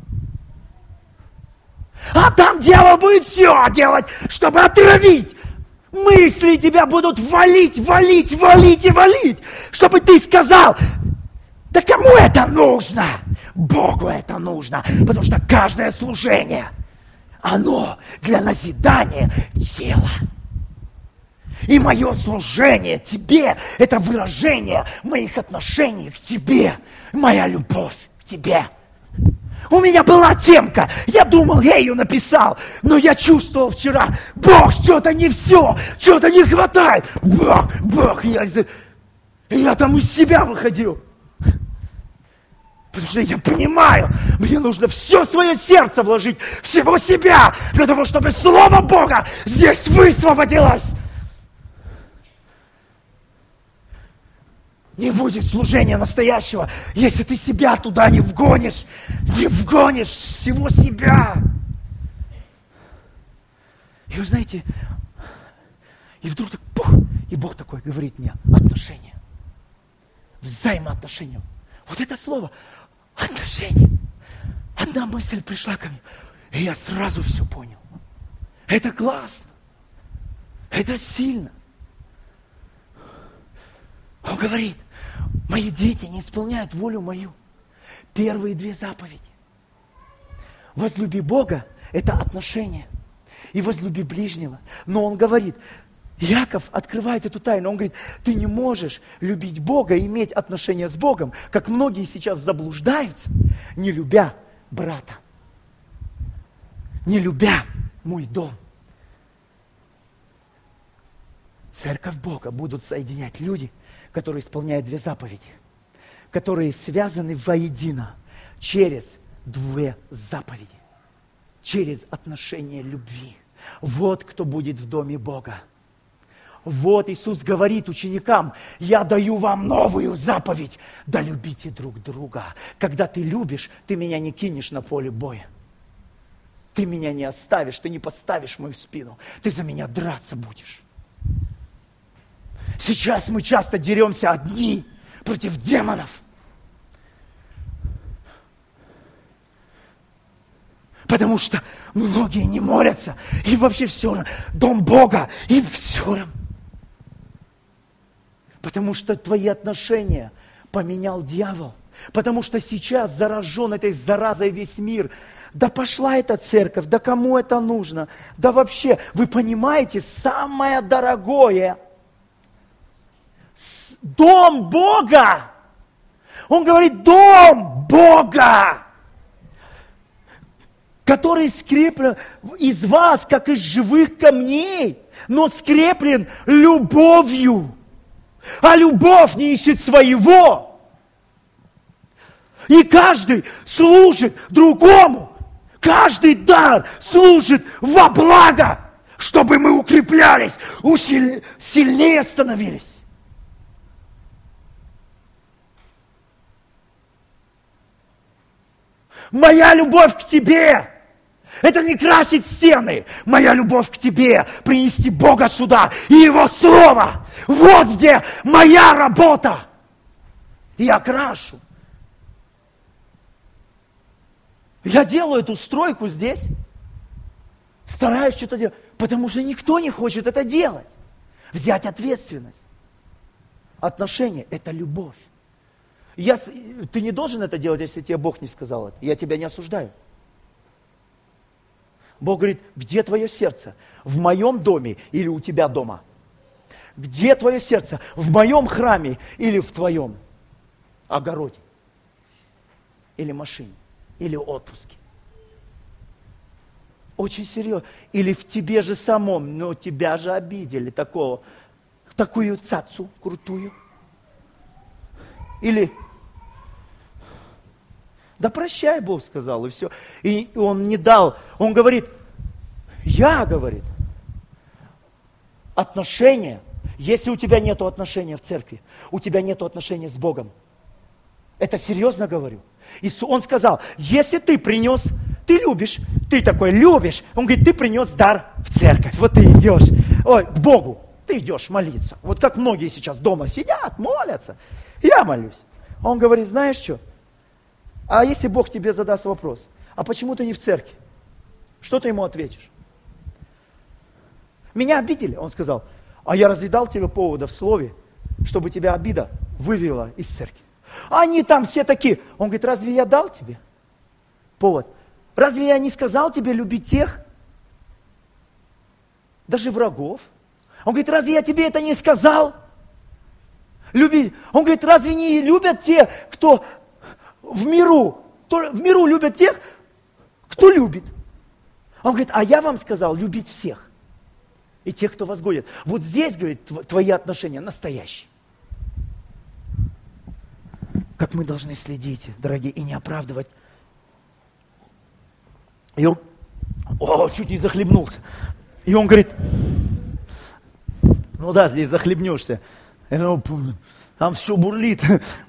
А там дьявол будет все делать, чтобы отравить. Мысли тебя будут валить, чтобы ты сказал: да кому это нужно? Богу это нужно, потому что каждое служение, оно для назидания тела. И мое служение тебе – это выражение моих отношений к тебе, моя любовь к тебе. У меня была темка, я думал, я ее написал, но я чувствовал вчера: Бог, что-то не все, что-то не хватает. Бог, я там из себя выходил. Потому что я понимаю, мне нужно все свое сердце вложить, всего себя, для того, чтобы Слово Бога здесь высвободилось. Не будет служения настоящего, если ты себя туда не вгонишь всего себя. И вы знаете, и вдруг так, пух, и Бог такой говорит мне: отношения, взаимоотношения. Вот это слово, отношения. Одна мысль пришла ко мне, и я сразу все понял. Это классно, это сильно. Он говорит: мои дети не исполняют волю мою. Первые 2 заповеди. Возлюби Бога – это отношение. И возлюби ближнего. Но он говорит, Яков открывает эту тайну. Он говорит: ты не можешь любить Бога и иметь отношения с Богом, как многие сейчас заблуждаются, не любя брата, не любя мой дом. Церковь Бога будут соединять люди, которые исполняют 2 заповеди, которые связаны воедино через 2 заповеди, через отношение любви. Вот кто будет в доме Бога. Вот Иисус говорит ученикам: я даю вам новую заповедь, да любите друг друга. Когда ты любишь, ты меня не кинешь на поле боя. Ты меня не оставишь, ты не подставишь мою спину, ты за меня драться будешь. Сейчас мы часто деремся одни против демонов. Потому что многие не молятся, и вообще все равно. Дом Бога, и все равно. Потому что твои отношения поменял дьявол. Потому что сейчас заражен этой заразой весь мир. Да пошла эта церковь, да кому это нужно? Да вообще, вы понимаете, самое дорогое – дом Бога. Он говорит: дом Бога, который скреплен из вас, как из живых камней, но скреплен любовью. А любовь не ищет своего. И каждый служит другому. Каждый дар служит во благо, чтобы мы укреплялись, сильнее становились. Моя любовь к тебе – это не красить стены. Моя любовь к тебе – принести Бога сюда и Его Слово. Вот где моя работа. И я крашу. Я делаю эту стройку здесь, стараюсь что-то делать, потому что никто не хочет это делать. Взять ответственность. Отношения – это любовь. Ты не должен это делать, если тебе Бог не сказал это. Я тебя не осуждаю. Бог говорит: где твое сердце? В моем доме или у тебя дома? Где твое сердце? В моем храме или в твоем огороде? Или машине? Или отпуске? Очень серьезно. Или в тебе же самом, но тебя же обидели, такую цацу крутую. Или Да прощай, Бог сказал, и все. И он не дал. Он говорит, говорит, отношения. Если у тебя нет отношения в церкви, у тебя нет отношения с Богом. Это серьезно говорю. И он сказал, если ты принес, ты любишь, ты такой любишь. Он говорит, ты принес дар в церковь. Вот ты идешь, к Богу, ты идешь молиться. Вот как многие сейчас дома сидят, молятся. Я молюсь. Он говорит, знаешь что? А если Бог тебе задаст вопрос, а почему ты не в церкви? Что ты ему ответишь? Меня обидели, он сказал. А я разве дал тебе повода в слове, чтобы тебя обида вывела из церкви? Они там все такие. Он говорит, разве я дал тебе повод? Разве я не сказал тебе любить тех, даже врагов? Он говорит, разве я тебе это не сказал? Любить. Он говорит, разве не любят те, кто в миру? В миру любят тех, кто любит. Он говорит, а я вам сказал любить всех. И тех, кто вас гонит. Вот здесь, говорит, твои отношения настоящие. Как мы должны следить, дорогие, и не оправдывать. И он, чуть не захлебнулся. И он говорит, ну да, здесь захлебнешься. Там все бурлит.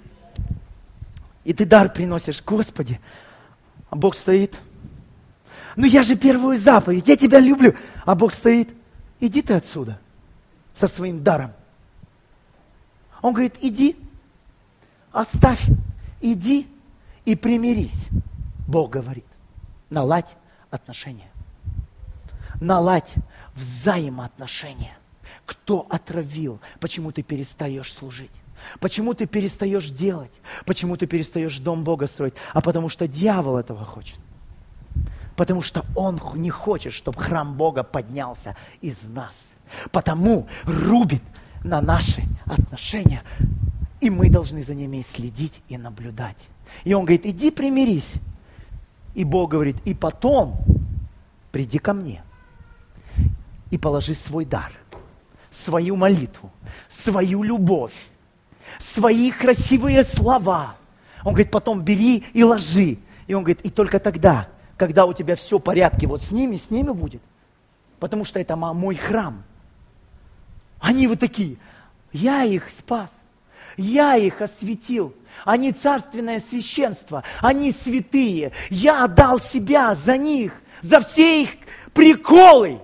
И ты дар приносишь, Господи. А Бог стоит. Ну я же первую заповедь, я тебя люблю. А Бог стоит. Иди ты отсюда со своим даром. Он говорит, иди, оставь, иди и примирись. Бог говорит, наладь отношения. Наладь взаимоотношения. Кто отравил? Почему ты перестаешь служить? Почему ты перестаешь делать? Почему ты перестаешь дом Бога строить? А потому что дьявол этого хочет. Потому что он не хочет, чтобы храм Бога поднялся из нас. Потому рубит на наши отношения. И мы должны за ними следить и наблюдать. И он говорит, иди примирись. И Бог говорит, и потом приди ко мне. И положи свой дар, свою молитву, свою любовь, свои красивые слова. Он говорит, потом бери и ложи. И он говорит, и только тогда, когда у тебя все в порядке, вот с ними будет. Потому что это мой храм. Они вот такие. Я их спас. Я их осветил. Они царственное священство. Они святые. Я отдал себя за них. За все их приколы.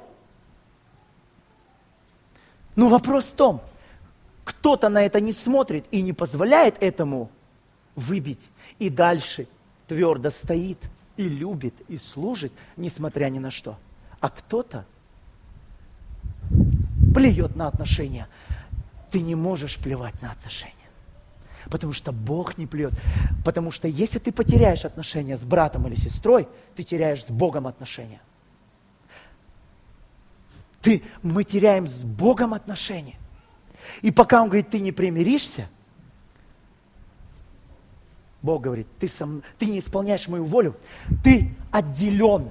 Но вопрос в том, кто-то на это не смотрит и не позволяет этому выбить. И дальше твердо стоит. И любит, и служит, несмотря ни на что. А кто-то плюет на отношения. Ты не можешь плевать на отношения. Потому что Бог не плюет. Потому что если ты потеряешь отношения с братом или сестрой, ты теряешь с Богом отношения. Мы теряем с Богом отношения. И пока Он говорит, ты не примиришься, Бог говорит, ты не исполняешь мою волю, ты отделен.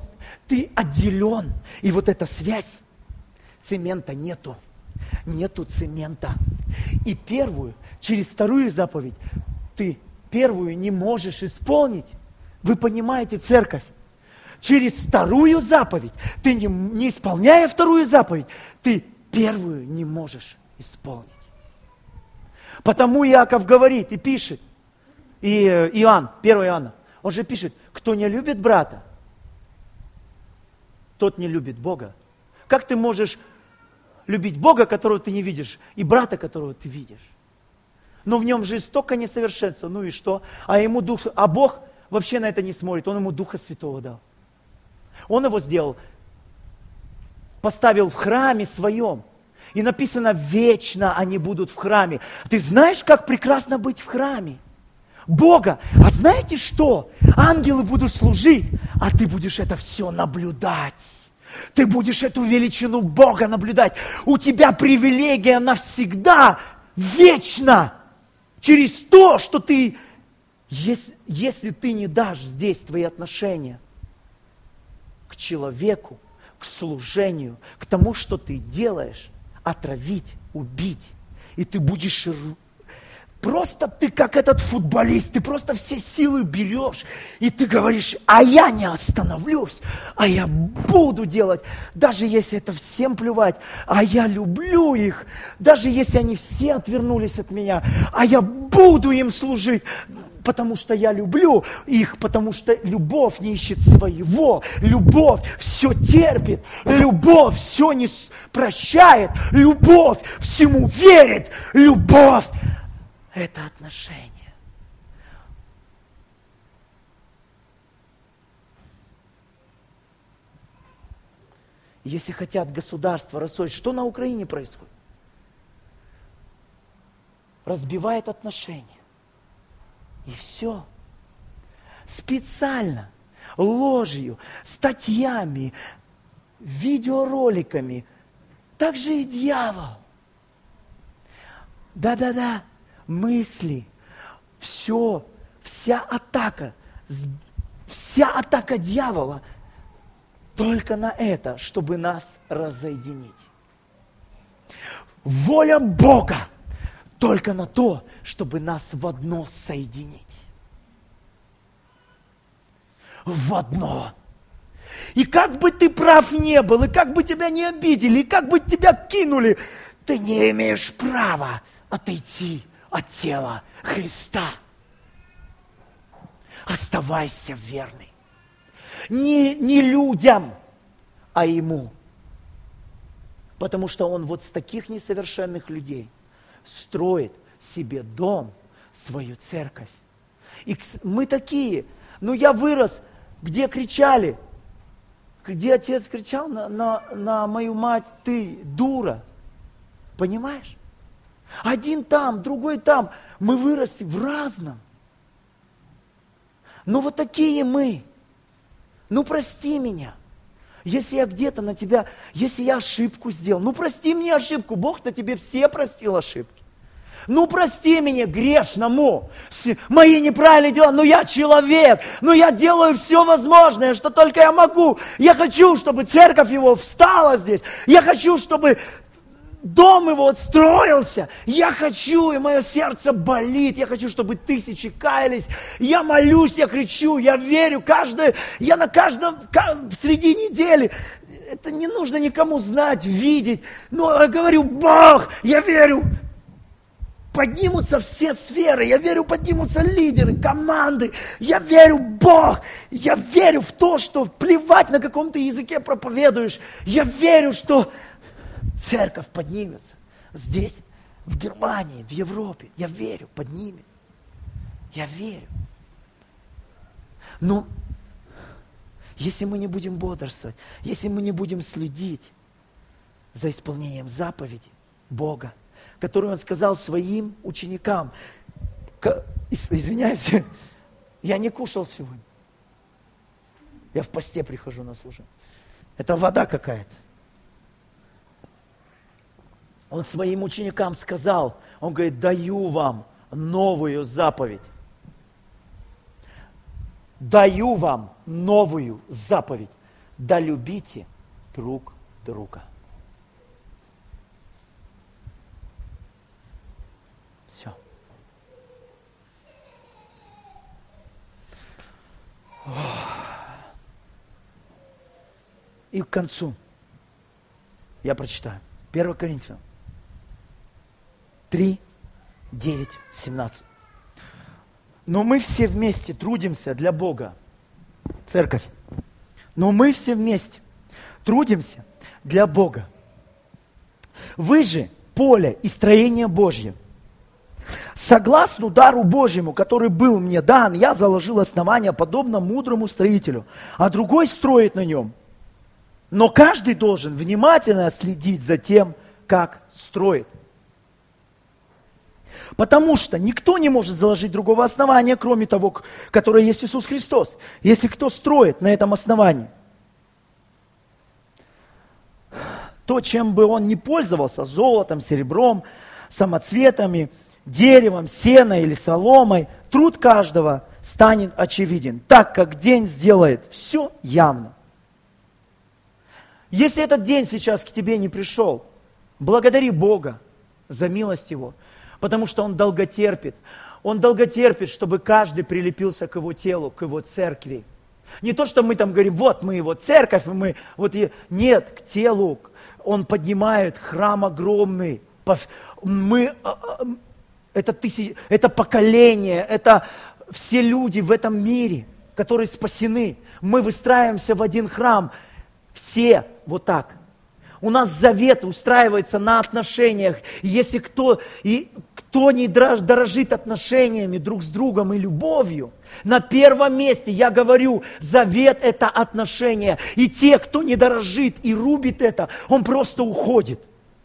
И вот эта связь, цемента нету. Нету цемента. И через вторую заповедь, ты первую не можешь исполнить. Вы понимаете, церковь? Через вторую заповедь, ты не исполняя вторую заповедь, ты первую не можешь исполнить. Потому Иаков говорит и пишет, и Иоанн, 1 Иоанна, он же пишет, кто не любит брата, тот не любит Бога. Как ты можешь любить Бога, которого ты не видишь, и брата, которого ты видишь? Но в нем же столько несовершенства, ну и что? А Бог вообще на это не смотрит, Он ему Духа Святого дал. Он его сделал, поставил в храме своем. И написано, вечно они будут в храме. Ты знаешь, как прекрасно быть в храме? Бога. А знаете что? Ангелы будут служить, а ты будешь это все наблюдать. Ты будешь эту величину Бога наблюдать. У тебя привилегия навсегда, вечно. Через то, что ты, если ты не дашь здесь твои отношения к человеку, к служению, к тому, что ты делаешь, отравить, убить. И ты будешь просто ты как этот футболист, ты просто все силы берешь, и ты говоришь, а я не остановлюсь, а я буду делать, даже если это всем плевать, а я люблю их, даже если они все отвернулись от меня, а я буду им служить, потому что я люблю их, потому что любовь не ищет своего, любовь все терпит, любовь все не прощает, любовь всему верит, любовь – это отношение. Если хотят государство рассорить, что на Украине происходит? Разбивает отношения. И все. Специально, ложью, статьями, видеороликами. Так же и дьявол. Да-да-да, мысли. Все, вся атака дьявола только на это, чтобы нас разъединить. Воля Бога только на то, чтобы нас в одно соединить. В одно. И как бы ты прав не был, и как бы тебя не обидели, и как бы тебя кинули, ты не имеешь права отойти от тела Христа. Оставайся верный. Не людям, а Ему. Потому что Он вот с таких несовершенных людей строит себе дом, свою церковь. И мы такие. Ну, я вырос, где кричали, где отец кричал на мою мать, ты дура. Понимаешь? Один там, другой там. Мы выросли в разном. Ну, вот такие мы. Ну, прости меня. Если я где-то на тебя, если я ошибку сделал, ну, прости мне ошибку. Бог-то тебе все простил ошибки. Ну, прости меня грешному, мои неправильные дела, но я человек, но я делаю все возможное, что только я могу. Я хочу, чтобы церковь его встала здесь, я хочу, чтобы дом его отстроился, я хочу, и мое сердце болит, я хочу, чтобы тысячи каялись, я молюсь, я кричу, я верю, я на каждом, среди недели, это не нужно никому знать, видеть, но я говорю, Бог, я верю, поднимутся все сферы, я верю, поднимутся лидеры, команды, я верю, Бог, я верю в то, что плевать на каком ты языке проповедуешь, я верю, что церковь поднимется здесь, в Германии, в Европе, я верю, поднимется, я верю. Но если мы не будем бодрствовать, если мы не будем следить за исполнением заповеди Бога, которую Он сказал своим ученикам. Извиняюсь, я не кушал сегодня. Я в посте прихожу на служение. Это вода какая-то. Он своим ученикам сказал, Он говорит, даю вам новую заповедь. Даю вам новую заповедь. Да любите друг друга. И к концу я прочитаю. 1 Коринфянам 3, 9, 17. Но мы все вместе трудимся для Бога. Церковь. Но мы все вместе трудимся для Бога. Вы же поле и строение Божье. Согласно дару Божьему, который был мне дан, я заложил основание подобно мудрому строителю, а другой строит на нем. Но каждый должен внимательно следить за тем, как строит. Потому что никто не может заложить другого основания, кроме того, которое есть Иисус Христос. Если кто строит на этом основании, то, чем бы он ни пользовался, золотом, серебром, самоцветами, деревом, сеной или соломой, труд каждого станет очевиден, так как день сделает все явно. Если этот день сейчас к тебе не пришел, благодари Бога за милость Его. Потому что Он долготерпит. Он долготерпит, чтобы каждый прилепился к Его телу, к Его церкви. Не то, что мы там говорим, вот мы Его церковь, мы вот... Нет, к телу. Он поднимает храм огромный. Это поколение, это все люди в этом мире, которые спасены. Мы выстраиваемся в один храм. Все вот так. У нас завет устраивается на отношениях. И если кто не дорожит отношениями друг с другом и любовью, на первом месте, я говорю, завет – это отношения. И те, кто не дорожит и рубит это, он просто уходит.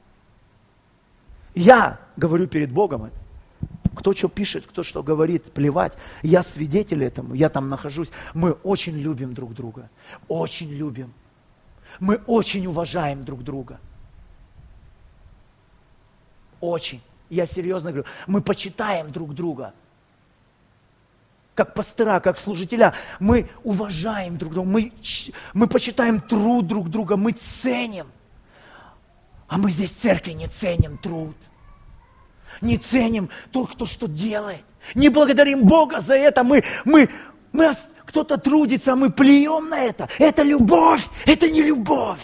Я говорю перед Богом это. Кто что пишет, кто что говорит, плевать. Я свидетель этому, я там нахожусь. Мы очень любим друг друга. Очень любим. Мы очень уважаем друг друга. Очень. Я серьезно говорю, мы почитаем друг друга. Как пастыра, как служителя. Мы уважаем друг друга. Мы почитаем труд друг друга. Мы ценим. А мы здесь в церкви не ценим труд. Не ценим то, кто что делает. Не благодарим Бога за это. Кто-то трудится, а мы плюем на это. Это любовь, это не любовь.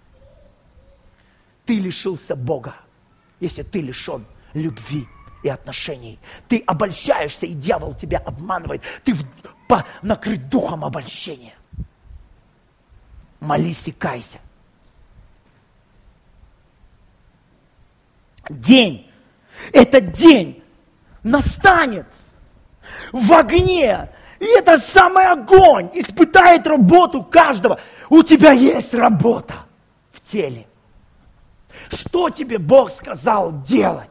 Ты лишился Бога, если ты лишен любви и отношений. Ты обольщаешься, и дьявол тебя обманывает. Ты накрыт духом обольщения. Молись и кайся. Этот день настанет в огне. И этот самый огонь испытает работу каждого. У тебя есть работа в теле. Что тебе Бог сказал делать?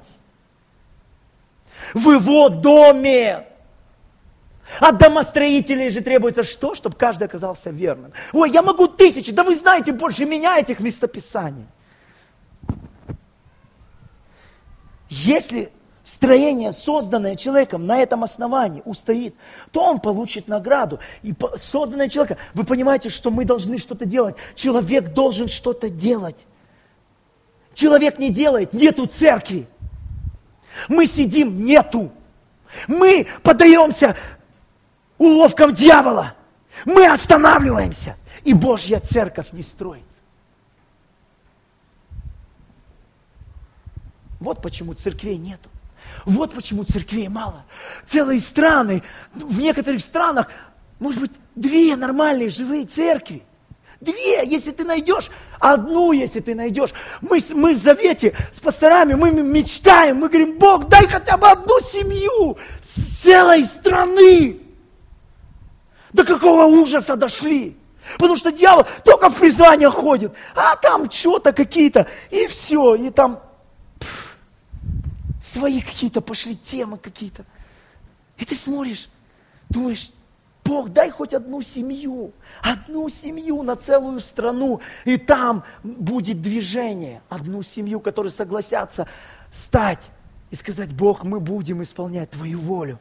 В Его доме. От домостроителей же требуется что? Чтобы каждый оказался верным. Ой, я могу 1000, да вы знаете больше меня этих местописаний. Если строение, созданное человеком, на этом основании устоит, то он получит награду. И созданное человеком, вы понимаете, что мы должны что-то делать. Человек должен что-то делать. Человек не делает, нету церкви. Мы сидим, нету. Мы поддаемся уловкам дьявола. Мы останавливаемся. И Божья церковь не строится. Вот почему церквей нету. Вот почему церквей мало. Целые страны, в некоторых странах, может быть, 2 нормальные живые церкви. 2, если ты найдешь, 1, если ты найдешь. Мы в завете с пасторами, мы мечтаем, мы говорим, Бог, дай хотя бы 1 семью с целой страны. До какого ужаса дошли. Потому что дьявол только в призвание ходит, а там что-то какие-то, и все, и там... Свои какие-то пошли темы какие-то. И ты смотришь, думаешь, Бог, дай хоть 1 семью. 1 семью на целую страну. И там будет движение. 1 семью, которые согласятся стать и сказать, Бог, мы будем исполнять Твою волю.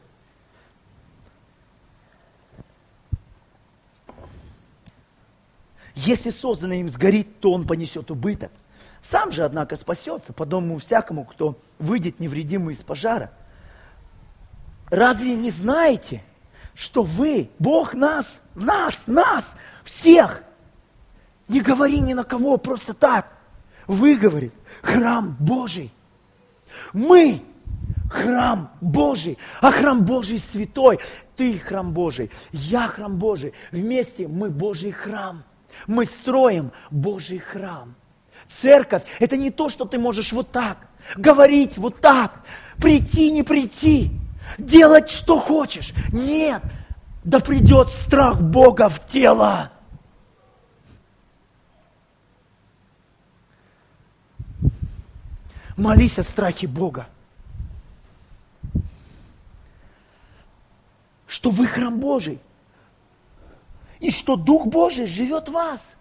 Если созданное им сгорит, то он понесет убыток. Сам же, однако, спасется, подобному всякому, кто выйдет невредимый из пожара. Разве не знаете, что вы, Бог нас, всех, не говори ни на кого просто так, вы, говорит, храм Божий. Мы храм Божий, а храм Божий святой. Ты храм Божий, я храм Божий. Вместе мы Божий храм. Мы строим Божий храм. Церковь – это не то, что ты можешь вот так, говорить вот так, прийти, не прийти, делать, что хочешь. Нет, да придет страх Бога в тело. Молись о страхе Бога. Что вы храм Божий. И что Дух Божий живет в вас.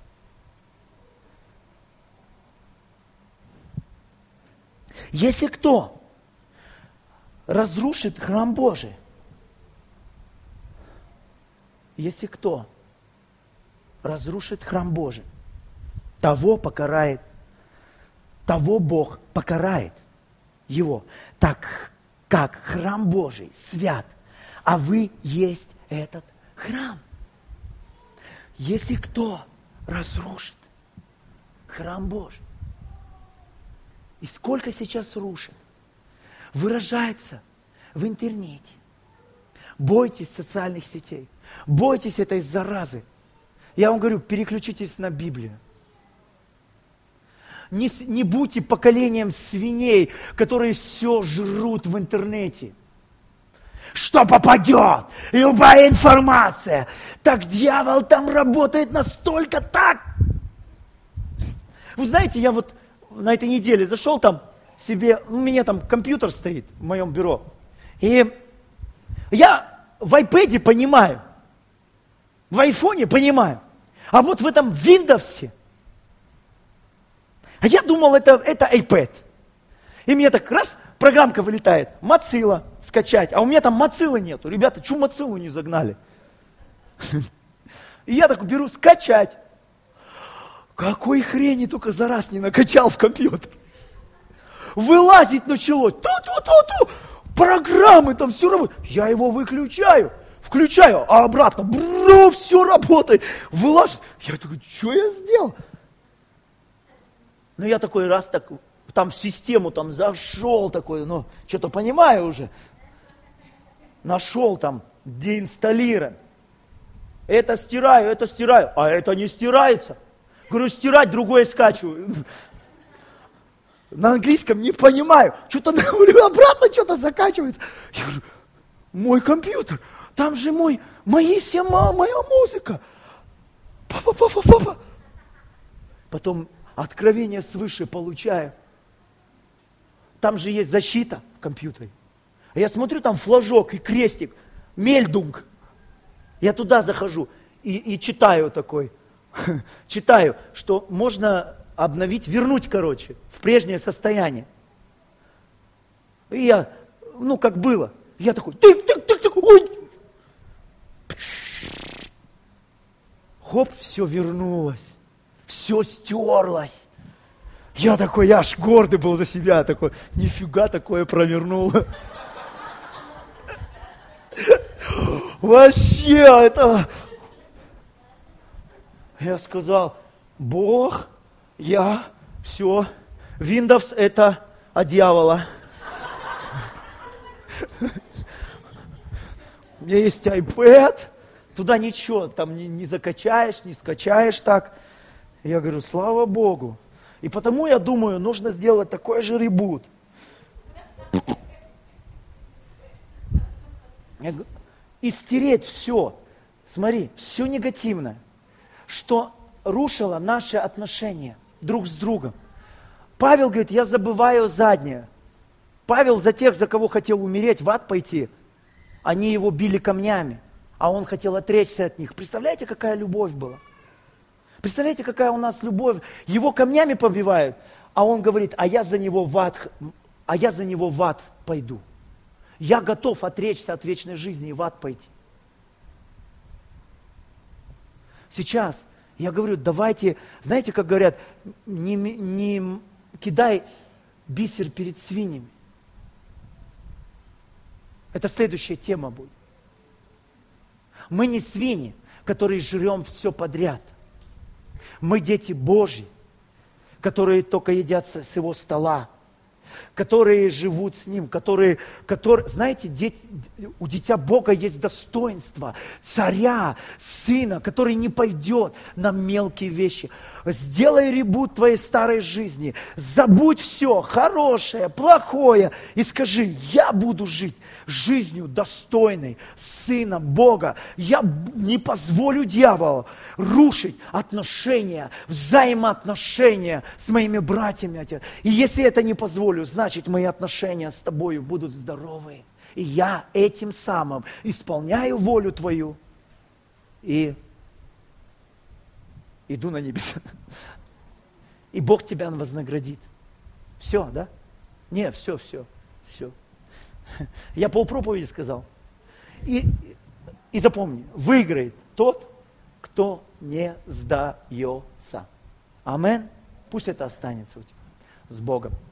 Если кто разрушит храм Божий, если кто разрушит храм Божий, того покарает, того Бог покарает его, так как храм Божий, свят, а вы есть этот храм. Если кто разрушит храм Божий, и сколько сейчас рушит, выражается в интернете. Бойтесь социальных сетей, бойтесь этой заразы. Я вам говорю, переключитесь на Библию. Не будьте поколением свиней, которые все жрут в интернете. Что попадет? Любая информация. Так дьявол там работает настолько так. Вы знаете, я вот на этой неделе зашел там себе, у меня там компьютер стоит в моем бюро. И я в iPad понимаю, в айфоне понимаю, а вот в этом Windows, а я думал, это iPad. И мне так раз, программка вылетает, Mozilla скачать, а у меня там Mozilla нету. Ребята, чего Mozilla не загнали? И я так беру скачать. Какой хрени только за раз не накачал в компьютер. Вылазить началось. Ту-ту-ту-ту. Программы там все работают. Я его выключаю, включаю, а обратно все работает. Вылазит. Я такой, что я сделал? Ну, я такой раз так, там в систему там зашел такой, ну, что-то понимаю уже. Нашел там, деинсталлирован. Это стираю, а это не стирается. Говорю, стирать, другое скачиваю. На английском не понимаю. Что-то обратно что-то закачивается. Я говорю, мой компьютер, там же моя музыка. Папа. Потом откровение свыше получаю. Там же есть защита в компьютере. А я смотрю, там флажок и крестик, мельдунг. Я туда захожу и читаю такой. Читаю, что можно обновить, вернуть, в прежнее состояние. И я, как было. Я такой, тык, ой. Хоп, все вернулось. Все стерлось. Я аж гордый был за себя, такой, нифига такое провернул. Вообще, это... Я сказал, Бог, все, Windows это от дьявола. У меня есть iPad, туда ничего, там не закачаешь, не скачаешь так. Я говорю, слава Богу. И потому я думаю, нужно сделать такой же ребут. И стереть все. Смотри, все негативное, что рушило наши отношения друг с другом. Павел говорит, я забываю заднее. Павел за тех, за кого хотел умереть, в ад пойти, они его били камнями, а он хотел отречься от них. Представляете, какая любовь была? Представляете, какая у нас любовь? Его камнями побивают, а он говорит, а я за него в ад пойду. Я готов отречься от вечной жизни и в ад пойти. Сейчас я говорю, давайте, знаете, как говорят, не кидай бисер перед свиньями. Это следующая тема будет. Мы не свиньи, которые жрем все подряд. Мы дети Божьи, которые только едят с Его стола, которые живут с Ним, которые знаете, у дитя Бога есть достоинство царя, сына, который не пойдет на мелкие вещи. Сделай ребут твоей старой жизни, забудь все, хорошее, плохое, и скажи, я буду жить жизнью достойной сына Бога. Я не позволю дьяволу рушить отношения, взаимоотношения с моими братьями, Отец. И если это не позволю, значит, мои отношения с тобою будут здоровые. И я этим самым исполняю волю твою и иду на небеса. И Бог тебя вознаградит. Все, да? Не, все. Я полпроповеди сказал. И запомни, выиграет тот, кто не сдается. Амен. Пусть это останется у тебя. С Богом.